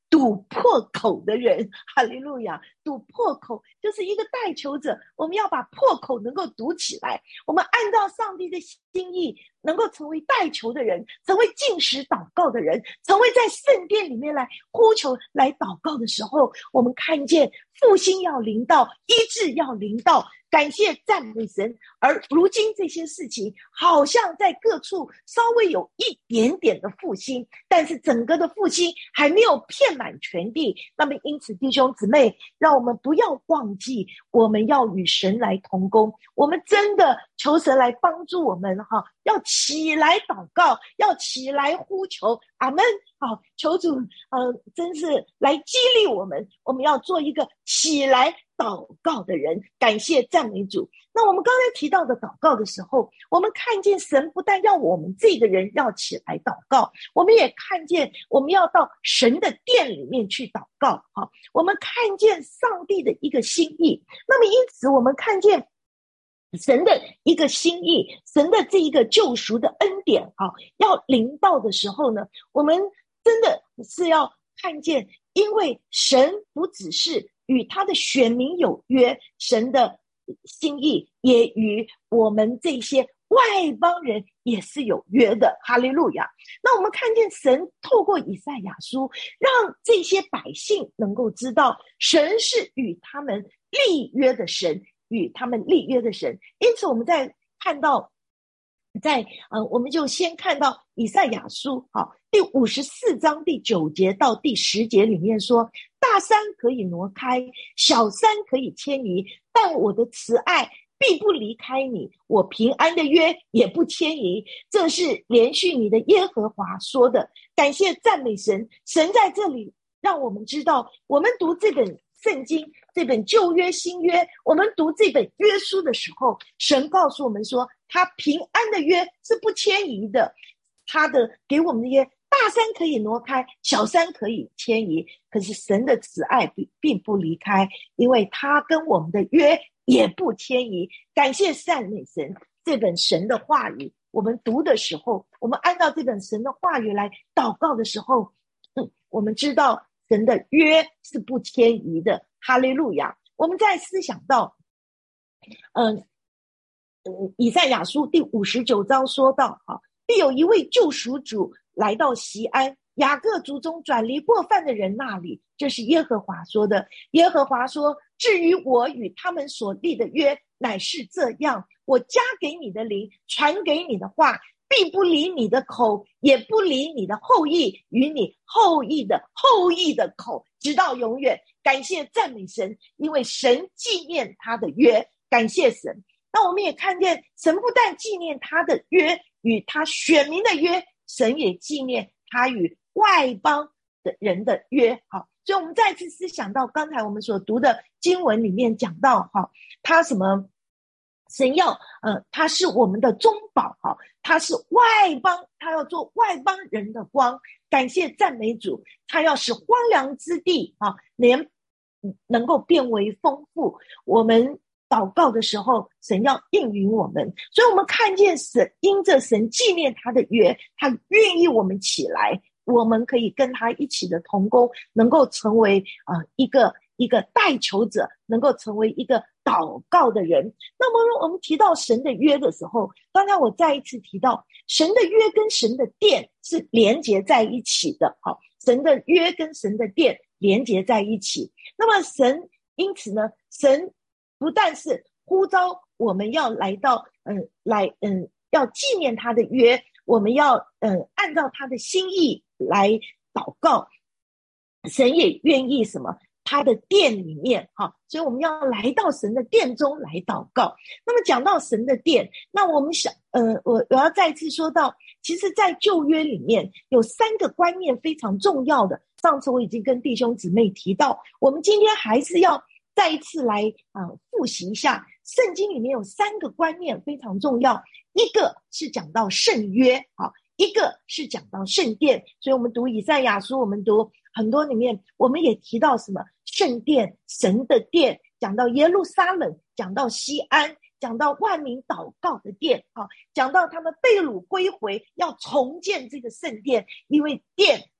堵破口的人，哈利路亚！堵破口就是一个代求者，我们要把破口能够堵起来，我们按照上帝的心意能够成为代求的人，成为禁食祷告的人，成为在圣殿里面来呼求来祷告的时候，我们看见复兴要临到，医治要临到，感谢赞美神。而如今这些事情好像在各处稍微有一点点的复兴，但是整个的复兴还没有遍满全地。那么因此弟兄姊妹，让我们不要忘记，我们要与神来同工，我们真的求神来帮助我们哈，要起来祷告，要起来呼求，阿们。好，求主呃，真是来激励我们，我们要做一个起来祷告的人，感谢赞美主。那我们刚才提到的祷告的时候，我们看见神不但要我们这个人要起来祷告，我们也看见我们要到神的殿里面去祷告。好，我们看见上帝的一个心意，那么因此我们看见神的一个心意，神的这一个救赎的恩典啊，要临到的时候呢，我们真的是要看见，因为神不只是与他的选民有约，神的心意也与我们这些外邦人也是有约的，哈利路亚。那我们看见神透过以赛亚书，让这些百姓能够知道神是与他们立约的神，与他们立约的神。因此我们在看到在呃，我们就先看到以赛亚书好第五十四章第九节到第十节里面说，大山可以挪开，小山可以迁移，但我的慈爱必不离开你，我平安的约也不迁移。这是连续你的耶和华说的。感谢赞美神，神在这里让我们知道，我们读这本圣经，这本旧约新约，我们读这本约书的时候，神告诉我们说，他平安的约是不迁移的，他的给我们的约，大山可以挪开，小山可以迁移，可是神的慈爱并不离开，因为他跟我们的约也不迁移。感谢赞美神，这本神的话语我们读的时候，我们按照这本神的话语来祷告的时候，嗯，我们知道神的约是不迁移的，哈利路亚。我们再思想到嗯，以赛亚书第五十九章说到，必有一位救赎主来到锡安，雅各族中转离过犯的人那里，这是耶和华说的。耶和华说，至于我与他们所立的约乃是这样，我加给你的灵，传给你的话，必不离你的口，也不离你的后裔与你后裔的后裔的口，直到永远。感谢赞美神，因为神纪念他的约，感谢神。那我们也看见神不但纪念他的约，与他选民的约，神也纪念他与外邦的人的约。好，所以我们再次思想到刚才我们所读的经文里面讲到，哈，他什么？神要呃，他是我们的中保，哈，他是外邦，他要做外邦人的光。感谢赞美主，他要使荒凉之地啊，连能够变为丰富。我们祷告的时候，神要应允我们，所以我们看见神因着神纪念他的约，他愿意我们起来，我们可以跟他一起的同工，能够成为呃一个一个代求者，能够成为一个祷告的人。那么我们提到神的约的时候，刚才我再一次提到，神的约跟神的殿是连结在一起的。好，神的约跟神的殿连结在一起。那么神因此呢，神不但是呼召我们要来到嗯来嗯要纪念他的约，我们要嗯按照他的心意来祷告，神也愿意什么？他的殿里面，哈，所以我们要来到神的殿中来祷告。那么讲到神的殿，那我们想呃我我要再次说到，其实在旧约里面有三个观念非常重要的，上次我已经跟弟兄姊妹提到，我们今天还是要再一次来啊、呃、复习一下。圣经里面有三个观念非常重要，一个是讲到圣约，啊，一个是讲到圣殿。所以我们读以赛亚书，我们读很多里面，我们也提到什么圣殿，神的殿，讲到耶路撒冷，讲到西安，讲到万民祷告的殿，啊，讲到他们被掳归回，要重建这个圣殿，因为殿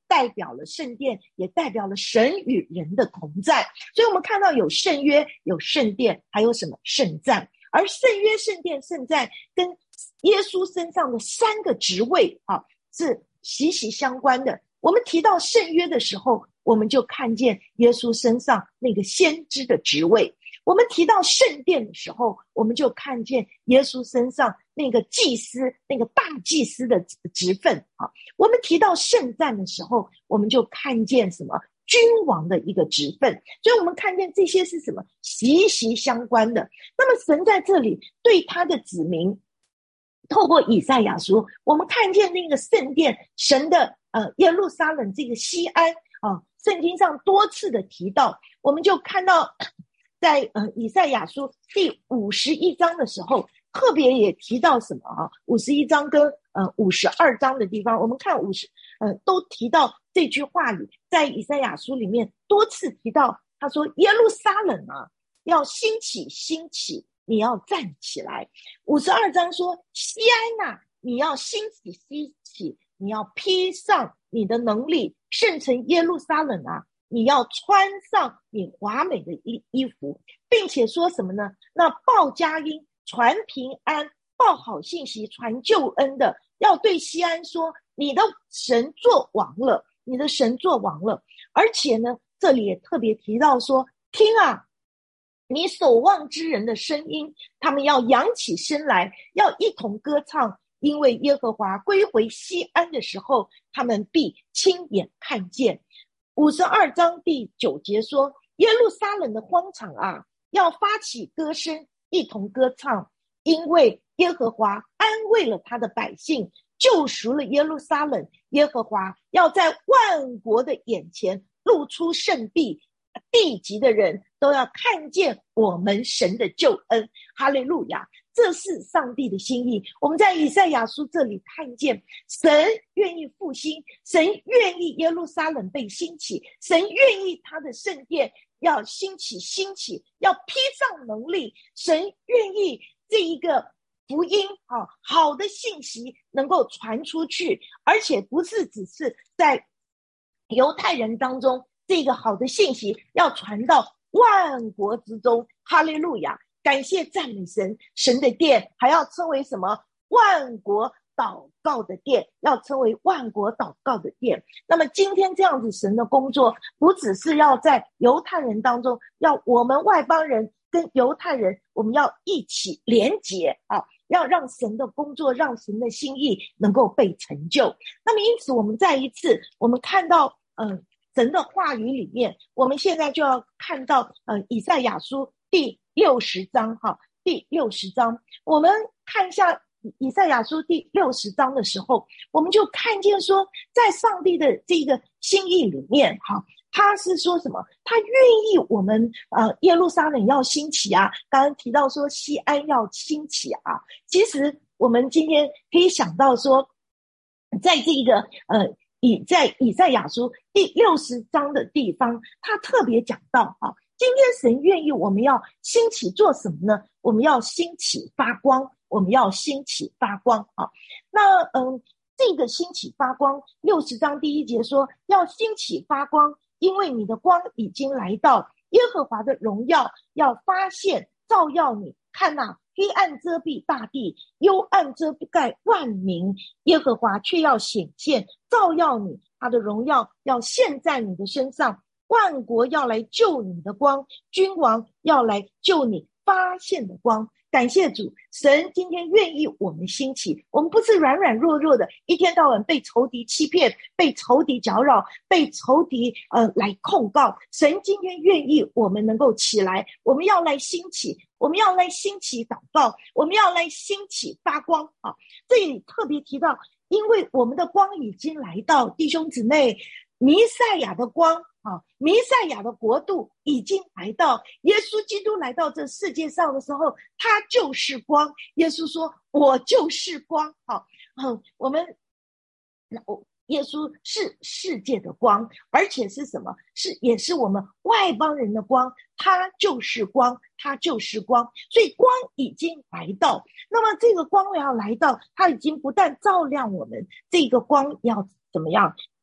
代表了圣殿，也代表了神与人的同在。所以我们看到有圣约，有圣殿，还有什么圣战。而圣约、圣殿、圣战跟耶稣身上的三个职位啊是息息相关的。我们提到圣约的时候，我们就看见耶稣身上那个先知的职位；我们提到圣殿的时候，我们就看见耶稣身上那个祭司、那个大祭司的职分啊。我们提到圣战的时候，我们就看见什么？君王的一个职分。所以我们看见这些是什么？息息相关的。那么神在这里对他的子民，透过以赛亚书，我们看见那个圣殿，神的呃耶路撒冷这个西安啊，圣经上多次的提到。我们就看到在呃以赛亚书第五十一章的时候，特别也提到什么啊？五十一章跟呃五十二章的地方，我们看五十呃都提到这句话语，在以赛亚书里面多次提到。他说耶路撒冷啊，要兴起兴起，你要站起来。五十二章说西安啊，你要兴起兴起，你要披上你的能力。圣城耶路撒冷啊，你要穿上你华美的衣衣服，并且说什么呢？那报佳音、传平安、报好信息、传救恩的，要对西安说，你的神作王了，你的神作王了。而且呢，这里也特别提到说，听啊，你守望之人的声音，他们要扬起身来，要一同歌唱，因为耶和华归回西安的时候，他们必亲眼看见。五十二章第九节说，耶路撒冷的荒场啊，要发起歌声，一同歌唱，因为耶和华安慰了他的百姓，救赎了耶路撒冷。耶和华要在万国的眼前露出圣臂，地极的人都要看见我们神的救恩。哈利路亚！这是上帝的心意。我们在以赛亚书这里看见神愿意复兴，神愿意耶路撒冷被兴起，神愿意他的圣殿要兴起兴起，要披上能力。神愿意这一个福音啊，好的信息能够传出去，而且不是只是在犹太人当中，这个好的信息要传到万国之中。哈利路亚！感谢赞美神，神的殿还要称为什么？万国祷告的殿，要称为万国祷告的殿。那么今天这样子神的工作，不只是要在犹太人当中，要我们外邦人跟犹太人，我们要一起连结啊，要让神的工作，让神的心意能够被成就。那么因此我们再一次我们看到呃神的话语里面，我们现在就要看到呃以赛亚书第六十章哈，第六十章，我们看一下以赛亚书第六十章的时候，我们就看见说，在上帝的这个心意里面哈，他是说什么？他愿意我们呃耶路撒冷要兴起啊，刚刚提到说西安要兴起啊。其实我们今天可以想到说，在这个呃以在以赛亚书第六十章的地方，他特别讲到啊，今天神愿意我们要兴起做什么呢？我们要兴起发光，我们要兴起发光啊。那嗯，这个兴起发光，六十章第一节说要兴起发光，因为你的光已经来到，耶和华的荣耀要发现照耀你。看哪、啊，黑暗遮蔽大地，幽暗遮盖万民，耶和华却要显现照耀你，他的荣耀要现在你的身上。万国要来救你的光，君王要来救你发现的光。感谢主，神今天愿意我们兴起，我们不是软软弱弱的，一天到晚被仇敌欺骗，被仇敌搅扰，被仇敌呃来控告。神今天愿意我们能够起来，我们要来兴起，我们要来兴起祷告，我们要来兴起发光啊！这里特别提到，因为我们的光已经来到，弟兄姊妹，弥赛亚的光啊，弥赛亚的国度已经来到。耶稣基督来到这世界上的时候，他就是光。耶稣说：“我就是光。”好，嗯，我们耶稣是世界的光，而且是什么？是也是我们外邦人的光。他就是光，他就是光。所以光已经来到。那么这个光要来到，它已经不但照亮我们，这个光要怎么样？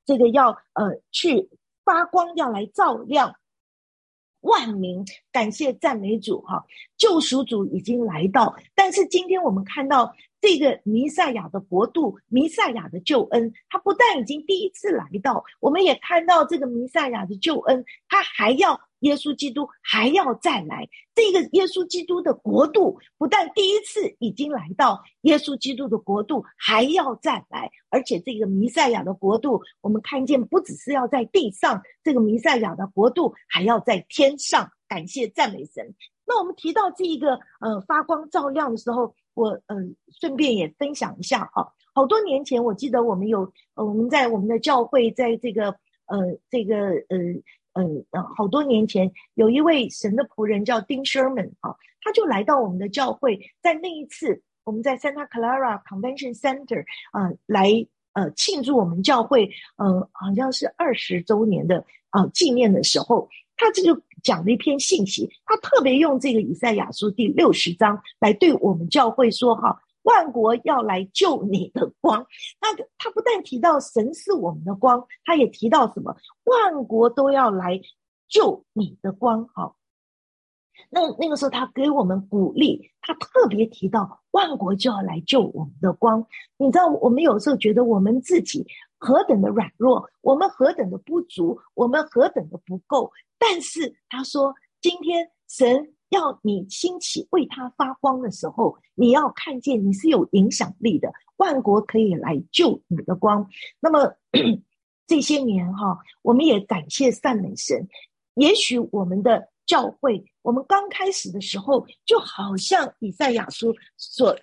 这个要呃去发光，要来照亮万民。感谢赞美主哈，救赎主已经来到。但是今天我们看到这个弥赛亚的国度，弥赛亚的救恩，他不但已经第一次来到，我们也看到这个弥赛亚的救恩，他还要耶稣基督还要再来。这个耶稣基督的国度不但第一次已经来到，耶稣基督的国度还要再来。而且这个弥赛亚的国度，我们看见不只是要在地上，这个弥赛亚的国度还要在天上。感谢赞美神。那我们提到这一个呃发光照亮的时候，我嗯、呃、顺便也分享一下啊。好多年前我记得我们有呃我们在我们的教会，在这个呃这个呃呃呃好多年前有一位神的仆人叫丁 Sherman 啊，他就来到我们的教会，在那一次我们在 Santa Clara Convention Center 啊、呃、来呃庆祝我们教会呃好像是二十周年的啊、呃、纪念的时候，他这就讲了一篇信息，他特别用这个以赛亚书第六十章来对我们教会说哈，万国要来救你的光。那他不但提到神是我们的光，他也提到什么？万国都要来救你的光。好，那那个时候他给我们鼓励，他特别提到万国就要来救我们的光。你知道我们有时候觉得我们自己何等的软弱，我们何等的不足，我们何等的不够，但是他说今天神要你兴起为他发光的时候，你要看见你是有影响力的，万国可以来救你的光。那么这些年哈，我们也感谢赞美神。也许我们的教会，我们刚开始的时候就好像以赛亚书所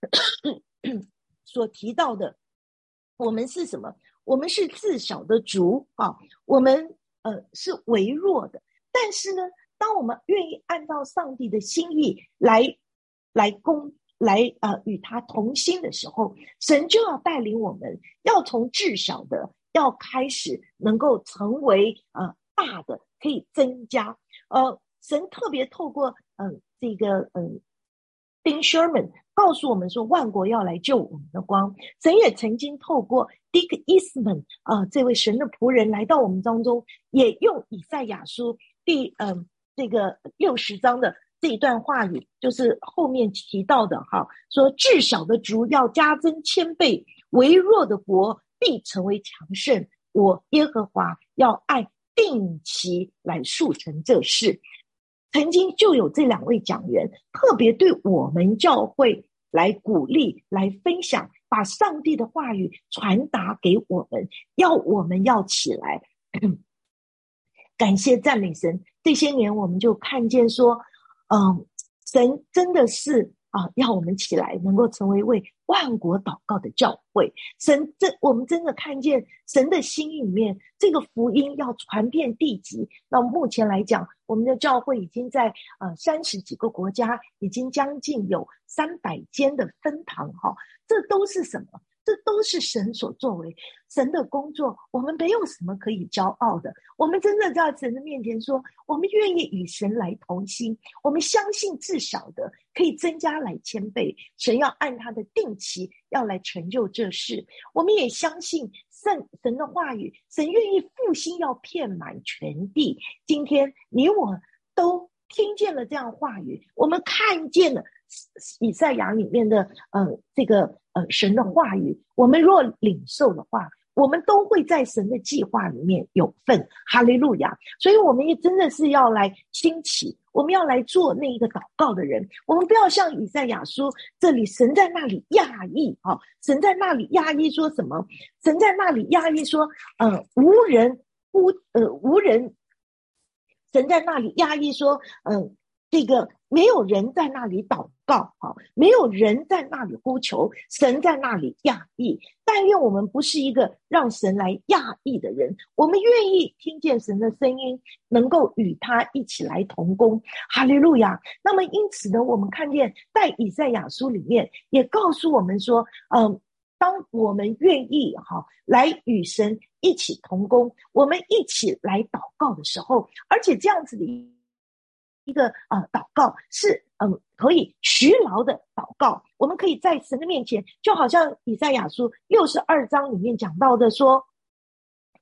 所提到的，我们是什么？我们是自小的族啊，我们呃是微弱的。但是呢，当我们愿意按照上帝的心意来来攻来呃与他同心的时候，神就要带领我们，要从至小的要开始能够成为呃大的，可以增加。呃，神特别透过嗯、呃、这个嗯、呃、丁 Sherman 告诉我们说，万国要来救我们的光。神也曾经透过 Dick Eastman 啊、呃、这位神的仆人来到我们当中，也用以赛亚书第嗯、呃、这个六十章的这一段话语，就是后面提到的哈，说至小的族要加增千倍，微弱的国必成为强盛。我耶和华要按定期来速成这事。曾经就有这两位讲员特别对我们教会来鼓励，来分享，把上帝的话语传达给我们，要我们要起来。感谢赞美神，这些年我们就看见说嗯，神真的是啊，要我们起来能够成为为万国祷告的教会。神真我们真的看见神的心意里面，这个福音要传遍地极。那目前来讲，我们的教会已经在呃三十几个国家，已经将近有三百间的分堂哈。这都是什么？这都是神所作为，神的工作，我们没有什么可以骄傲的。我们真的在神的面前说，我们愿意与神来同心，我们相信至少的可以增加来千倍，神要按他的定期要来成就这事。我们也相信圣神的话语，神愿意复兴要遍满全地。今天你我都听见了这样话语，我们看见了以赛亚里面的呃这个呃神的话语，我们若领受的话，我们都会在神的计划里面有份。哈利路亚！所以我们也真的是要来兴起，我们要来做那一个祷告的人。我们不要像以赛亚书这里，神在那里压抑啊，神在那里压抑说什么？神在那里压抑说，呃，无人无呃无人。神在那里压抑说，嗯，这个没有人在那里祷告，哈，没有人在那里呼求，神在那里压抑。但愿我们不是一个让神来压抑的人，我们愿意听见神的声音，能够与他一起来同工。哈利路亚！那么因此呢，我们看见在以赛亚书里面也告诉我们说，嗯，当我们愿意哈来与神一起同工，我们一起来祷告的时候，而且这样子的一个呃祷告是嗯可以徐劳的祷告，我们可以在神的面前，就好像以赛亚书六十二章里面讲到的说，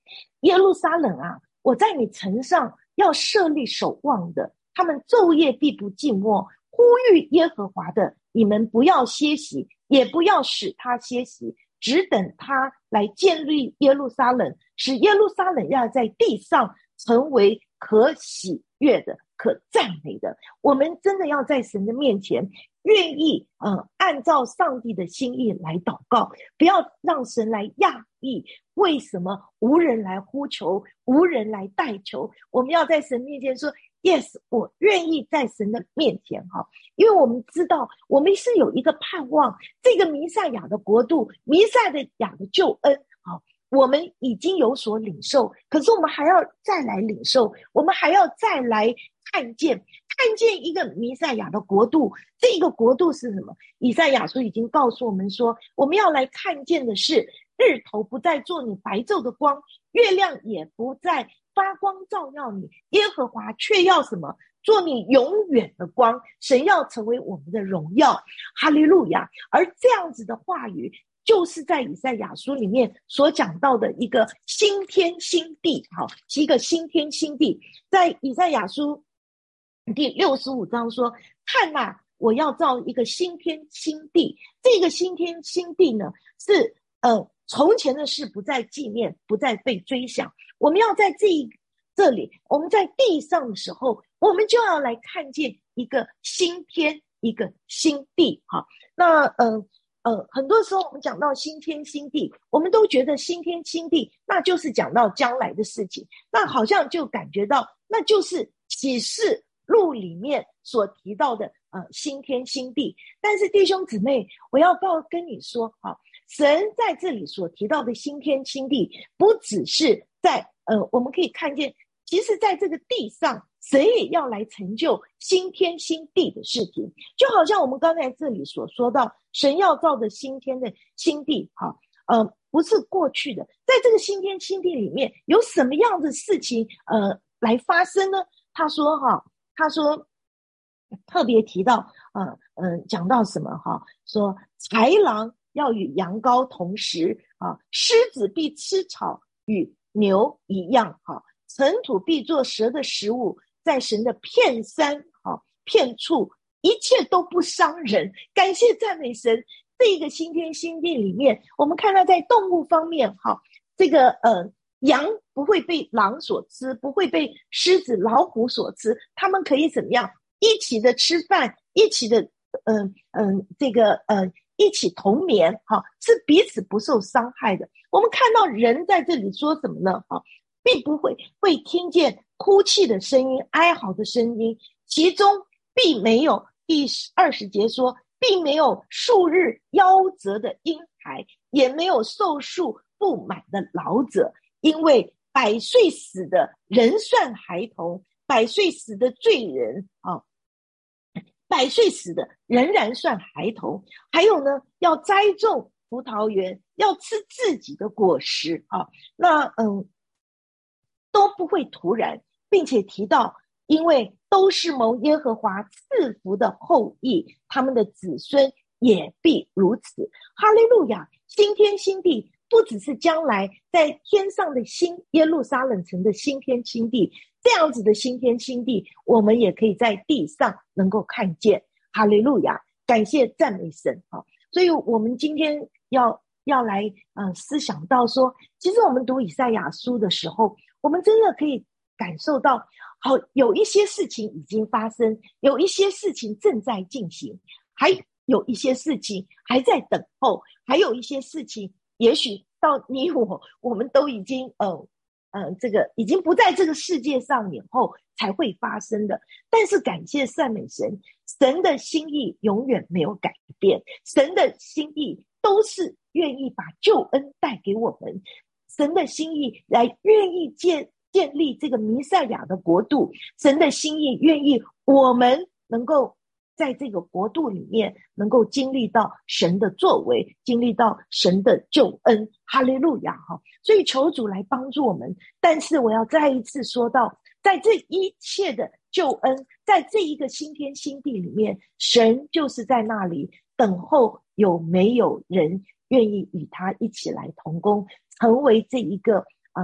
耶路撒冷啊，我在你城上要设立守望的，他们昼夜必不寂寞，呼吁耶和华的，你们不要歇息，也不要使他歇息，只等他来建立耶路撒冷，使耶路撒冷要在地上成为可喜悦的、可赞美的。我们真的要在神的面前愿意呃，按照上帝的心意来祷告，不要让神来讶异为什么无人来呼求，无人来代求。我们要在神面前说 yes， 我愿意在神的面前，因为我们知道我们是有一个盼望，这个弥赛亚的国度，弥赛亚的救恩，我们已经有所领受，可是我们还要再来领受，我们还要再来看见看见一个弥赛亚的国度。这个国度是什么？以赛亚书已经告诉我们说，我们要来看见的是日头不再做你白昼的光，月亮也不再发光照耀你，耶和华却要什么？做你永远的光，神要成为我们的荣耀。哈利路亚。而这样子的话语就是在以赛亚书里面所讲到的一个新天新地，好，是一个新天新地。在以赛亚书第六十五章说，看哪，我要造一个新天新地。这个新天新地呢，是呃从前的事不再纪念，不再被追想。我们要在这一这里，我们在地上的时候，我们就要来看见一个新天，一个新地。好，那呃呃，很多时候我们讲到新天新地，我们都觉得新天新地那就是讲到将来的事情，那好像就感觉到那就是启示录里面所提到的呃新天新地。但是弟兄姊妹，我要告跟你说，好，神在这里所提到的新天新地，不只是在呃我们可以看见，其实在这个地上神也要来成就新天新地的事情。就好像我们刚才这里所说到，神要造的新天的新地，好，呃，不是过去的，在这个新天新地里面有什么样的事情呃来发生呢？他说哈，他说特别提到呃呃讲到什么哈，说豺狼要与羊羔同食啊，狮子必吃草与牛一样，哈，尘土必做蛇的食物，在神的片山好片处，一切都不伤人。感谢赞美神，这个新天新地里面，我们看到在动物方面，好，这个呃羊不会被狼所吃，不会被狮子老虎所吃，他们可以怎么样一起的吃饭，一起的嗯嗯、呃呃、这个呃一起同眠，好，是彼此不受伤害的。我们看到人在这里说什么呢？好，并不会会听见哭泣的声音，哀嚎的声音，其中并没有，第二十节说，并没有数日夭折的婴孩，也没有寿数不满的老者，因为百岁死的人算孩童，百岁死的罪人啊，百岁死的仍然算孩童。还有呢，要栽种葡萄园，要吃自己的果实啊，那嗯都不会突然，并且提到，因为都是蒙耶和华赐福的后裔，他们的子孙也必如此。哈利路亚！新天新地不只是将来在天上的新耶路撒冷城的新天新地，这样子的新天新地，我们也可以在地上能够看见。哈利路亚！感谢赞美神。好，所以我们今天要要来呃思想到说，其实我们读以赛亚书的时候，我们真的可以感受到，好，有一些事情已经发生，有一些事情正在进行，还有一些事情还在等候，还有一些事情也许到你我我们都已经呃呃这个已经不在这个世界上以后才会发生的。但是感谢赞美神，神的心意永远没有改变，神的心意都是愿意把救恩带给我们，神的心意来愿意建建立这个弥赛亚的国度，神的心意愿意我们能够在这个国度里面能够经历到神的作为，经历到神的救恩。哈利路亚！所以求主来帮助我们。但是我要再一次说到，在这一切的救恩，在这一个新天新地里面，神就是在那里等候有没有人愿意与他一起来同工，成为这一个呃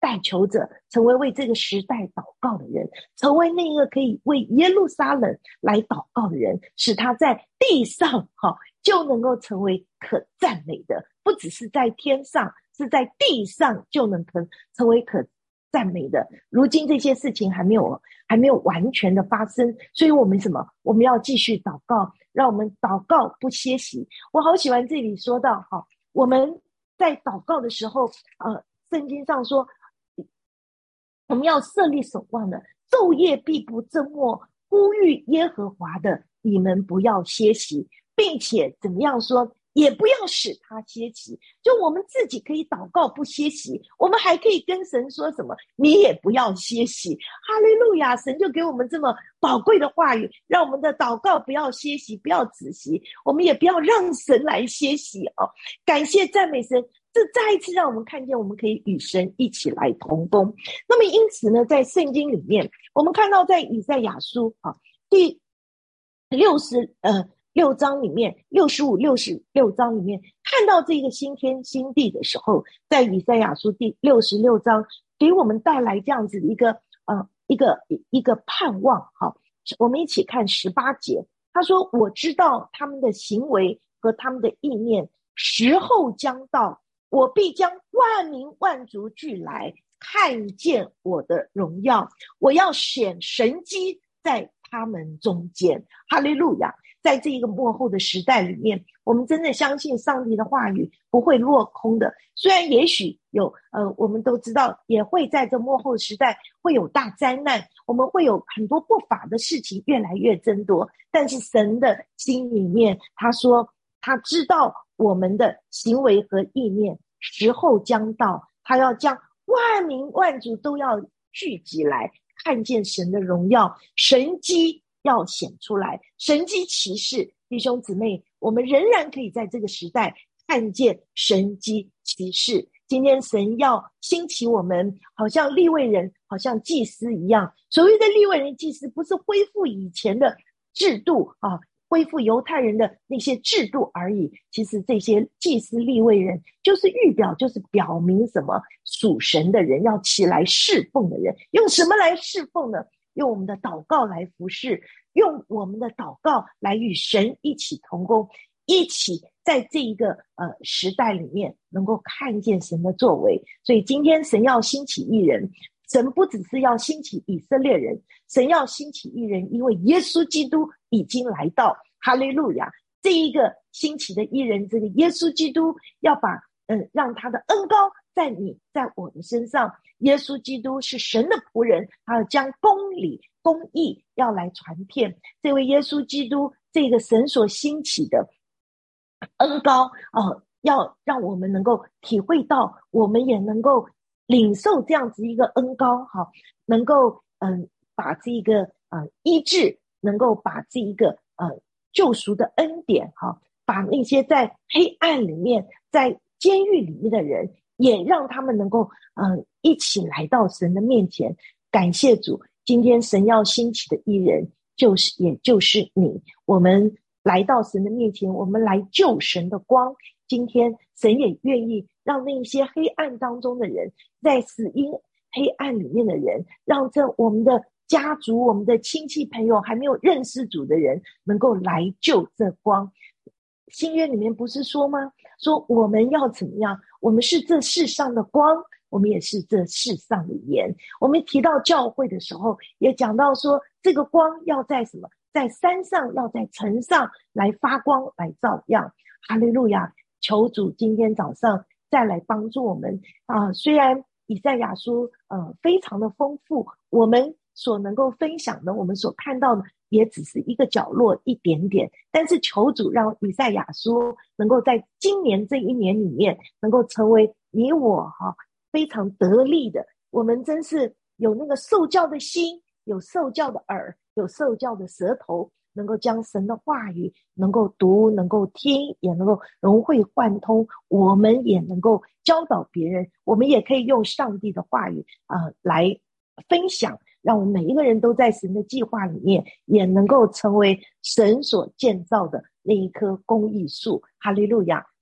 代求者，成为为这个时代祷告的人，成为那个可以为耶路撒冷来祷告的人，使他在地上哈就能够成为可赞美的，不只是在天上，是在地上就能成成为可赞美的。如今这些事情还没有还没有完全的发生，所以我们什么？我们要继续祷告，让我们祷告不歇息。我好喜欢这里说到哈，我们在祷告的时候，呃，圣经上说，我们要设立守望的，昼夜必不增默，呼吁耶和华的，你们不要歇息，并且怎么样说？也不要使他歇息，就我们自己可以祷告不歇息，我们还可以跟神说什么？你也不要歇息。哈利路亚！神就给我们这么宝贵的话语，让我们的祷告不要歇息，不要止息，我们也不要让神来歇息哦。感谢赞美神，这再一次让我们看见我们可以与神一起来同工。那么因此呢，在圣经里面，我们看到在以赛亚书啊第六十呃。六章里面，六十五、六十六章里面看到这个新天新地的时候，在以赛亚书第六十六章给我们带来这样子的一个呃一个一个盼望。好，我们一起看十八节，他说：“我知道他们的行为和他们的意念，时候将到，我必将万民万族聚来，看见我的荣耀，我要显神迹在他们中间。”哈利路亚！在这一个末后的时代里面，我们真的相信上帝的话语不会落空的。虽然也许有呃，我们都知道也会在这末后时代会有大灾难，我们会有很多不法的事情越来越增多，但是神的心里面他说他知道我们的行为和意念，时候将到，他要将万民万族都要聚集来看见神的荣耀，神迹要显出来，神迹奇事。弟兄姊妹，我们仍然可以在这个时代看见神迹奇事。今天神要兴起我们，好像利未人，好像祭司一样。所谓的利未人祭司，不是恢复以前的制度啊，恢复犹太人的那些制度而已。其实这些祭司利未人就是预表，就是表明什么？属神的人要起来侍奉的人。用什么来侍奉呢？用我们的祷告来服侍，用我们的祷告来与神一起同工，一起在这一个呃时代里面能够看见神的作为。所以今天神要兴起一人，神不只是要兴起以色列人，神要兴起一人，因为耶稣基督已经来到。哈利路亚！这一个兴起的一人，这个耶稣基督要把嗯让他的恩膏在你在我的身上。耶稣基督是神的仆人，他要将公理公义要来传遍。这位耶稣基督，这个神所兴起的恩膏呃，要让我们能够体会到，我们也能够领受这样子一个恩膏，好，能够嗯、呃、把这个呃医治，能够把这一个呃救赎的恩典，好，把那些在黑暗里面，在监狱里面的人，也让他们能够嗯、呃、一起来到神的面前。感谢主，今天神要兴起的一人，就是也就是你。我们来到神的面前，我们来救神的光。今天神也愿意让那些黑暗当中的人，在死因黑暗里面的人，让这我们的家族，我们的亲戚朋友还没有认识主的人，能够来救这光。新约里面不是说吗？说我们要怎么样？我们是这世上的光，我们也是这世上的盐。我们提到教会的时候，也讲到说，这个光要在什么？在山上，要在城上来发光，来照亮。哈利路亚！求主今天早上再来帮助我们啊、呃！虽然以赛亚书呃非常的丰富，我们所能够分享的，我们所看到的也只是一个角落一点点，但是求主让以赛亚书能够在今年这一年里面，能够成为你我哈、啊、非常得力的。我们真是有那个受教的心，有受教的耳，有受教的舌头，能够将神的话语能够读，能够听，也能够融会贯通。我们也能够教导别人，我们也可以用上帝的话语啊、呃、来分享，让我们每一个人都在神的计划里面，也能够成为神所建造的那一棵公义树。哈利路亚！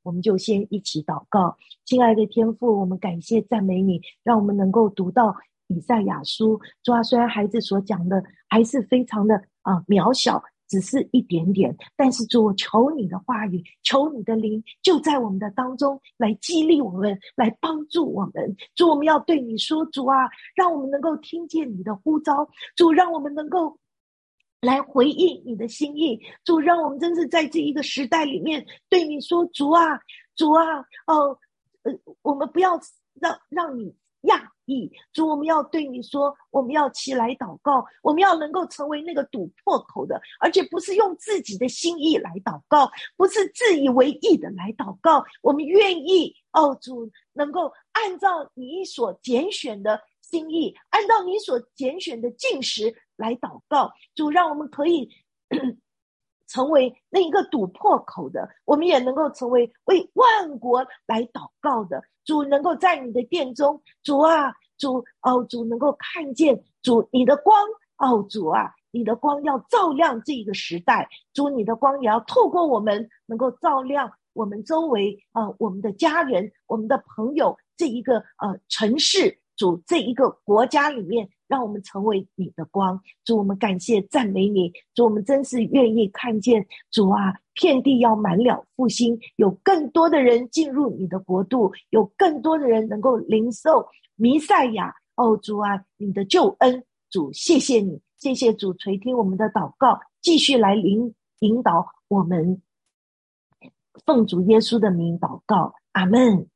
我们就先一起祷告。亲爱的天父，我们感谢赞美你，让我们能够读到以赛亚书。主啊，虽然孩子所讲的还是非常的啊、呃、渺小，只是一点点，但是主，我求你的话语，求你的灵就在我们的当中来激励我们，来帮助我们。主，我们要对你说，主啊，让我们能够听见你的呼召，主，让我们能够来回应你的心意。主，让我们真是在这一个时代里面对你说，主啊，主啊，哦，呃，我们不要让让你讶异。主，我们要对你说，我们要起来祷告，我们要能够成为那个堵破口的，而且不是用自己的心意来祷告，不是自以为意的来祷告。我们愿意，哦，主，能够按照你所拣选的心意，按照你所拣选的禁食来祷告。主，让我们可以成为那一个堵破口的，我们也能够成为为万国来祷告的。主，能够在你的殿中，主啊，主，哦，主能够看见主你的光，哦，主啊，你的光要照亮这个时代。主，你的光也要透过我们，能够照亮我们周围啊、呃，我们的家人，我们的朋友，这一个呃城市，主，这一个国家里面，让我们成为你的光。主，我们感谢赞美你。主，我们真是愿意看见，主啊，遍地要满了复兴，有更多的人进入你的国度，有更多的人能够领受弥赛亚。哦，主啊，你的救恩。主，谢谢你，谢谢主垂听我们的祷告，继续来引引导我们，奉主耶稣的名祷告，阿们。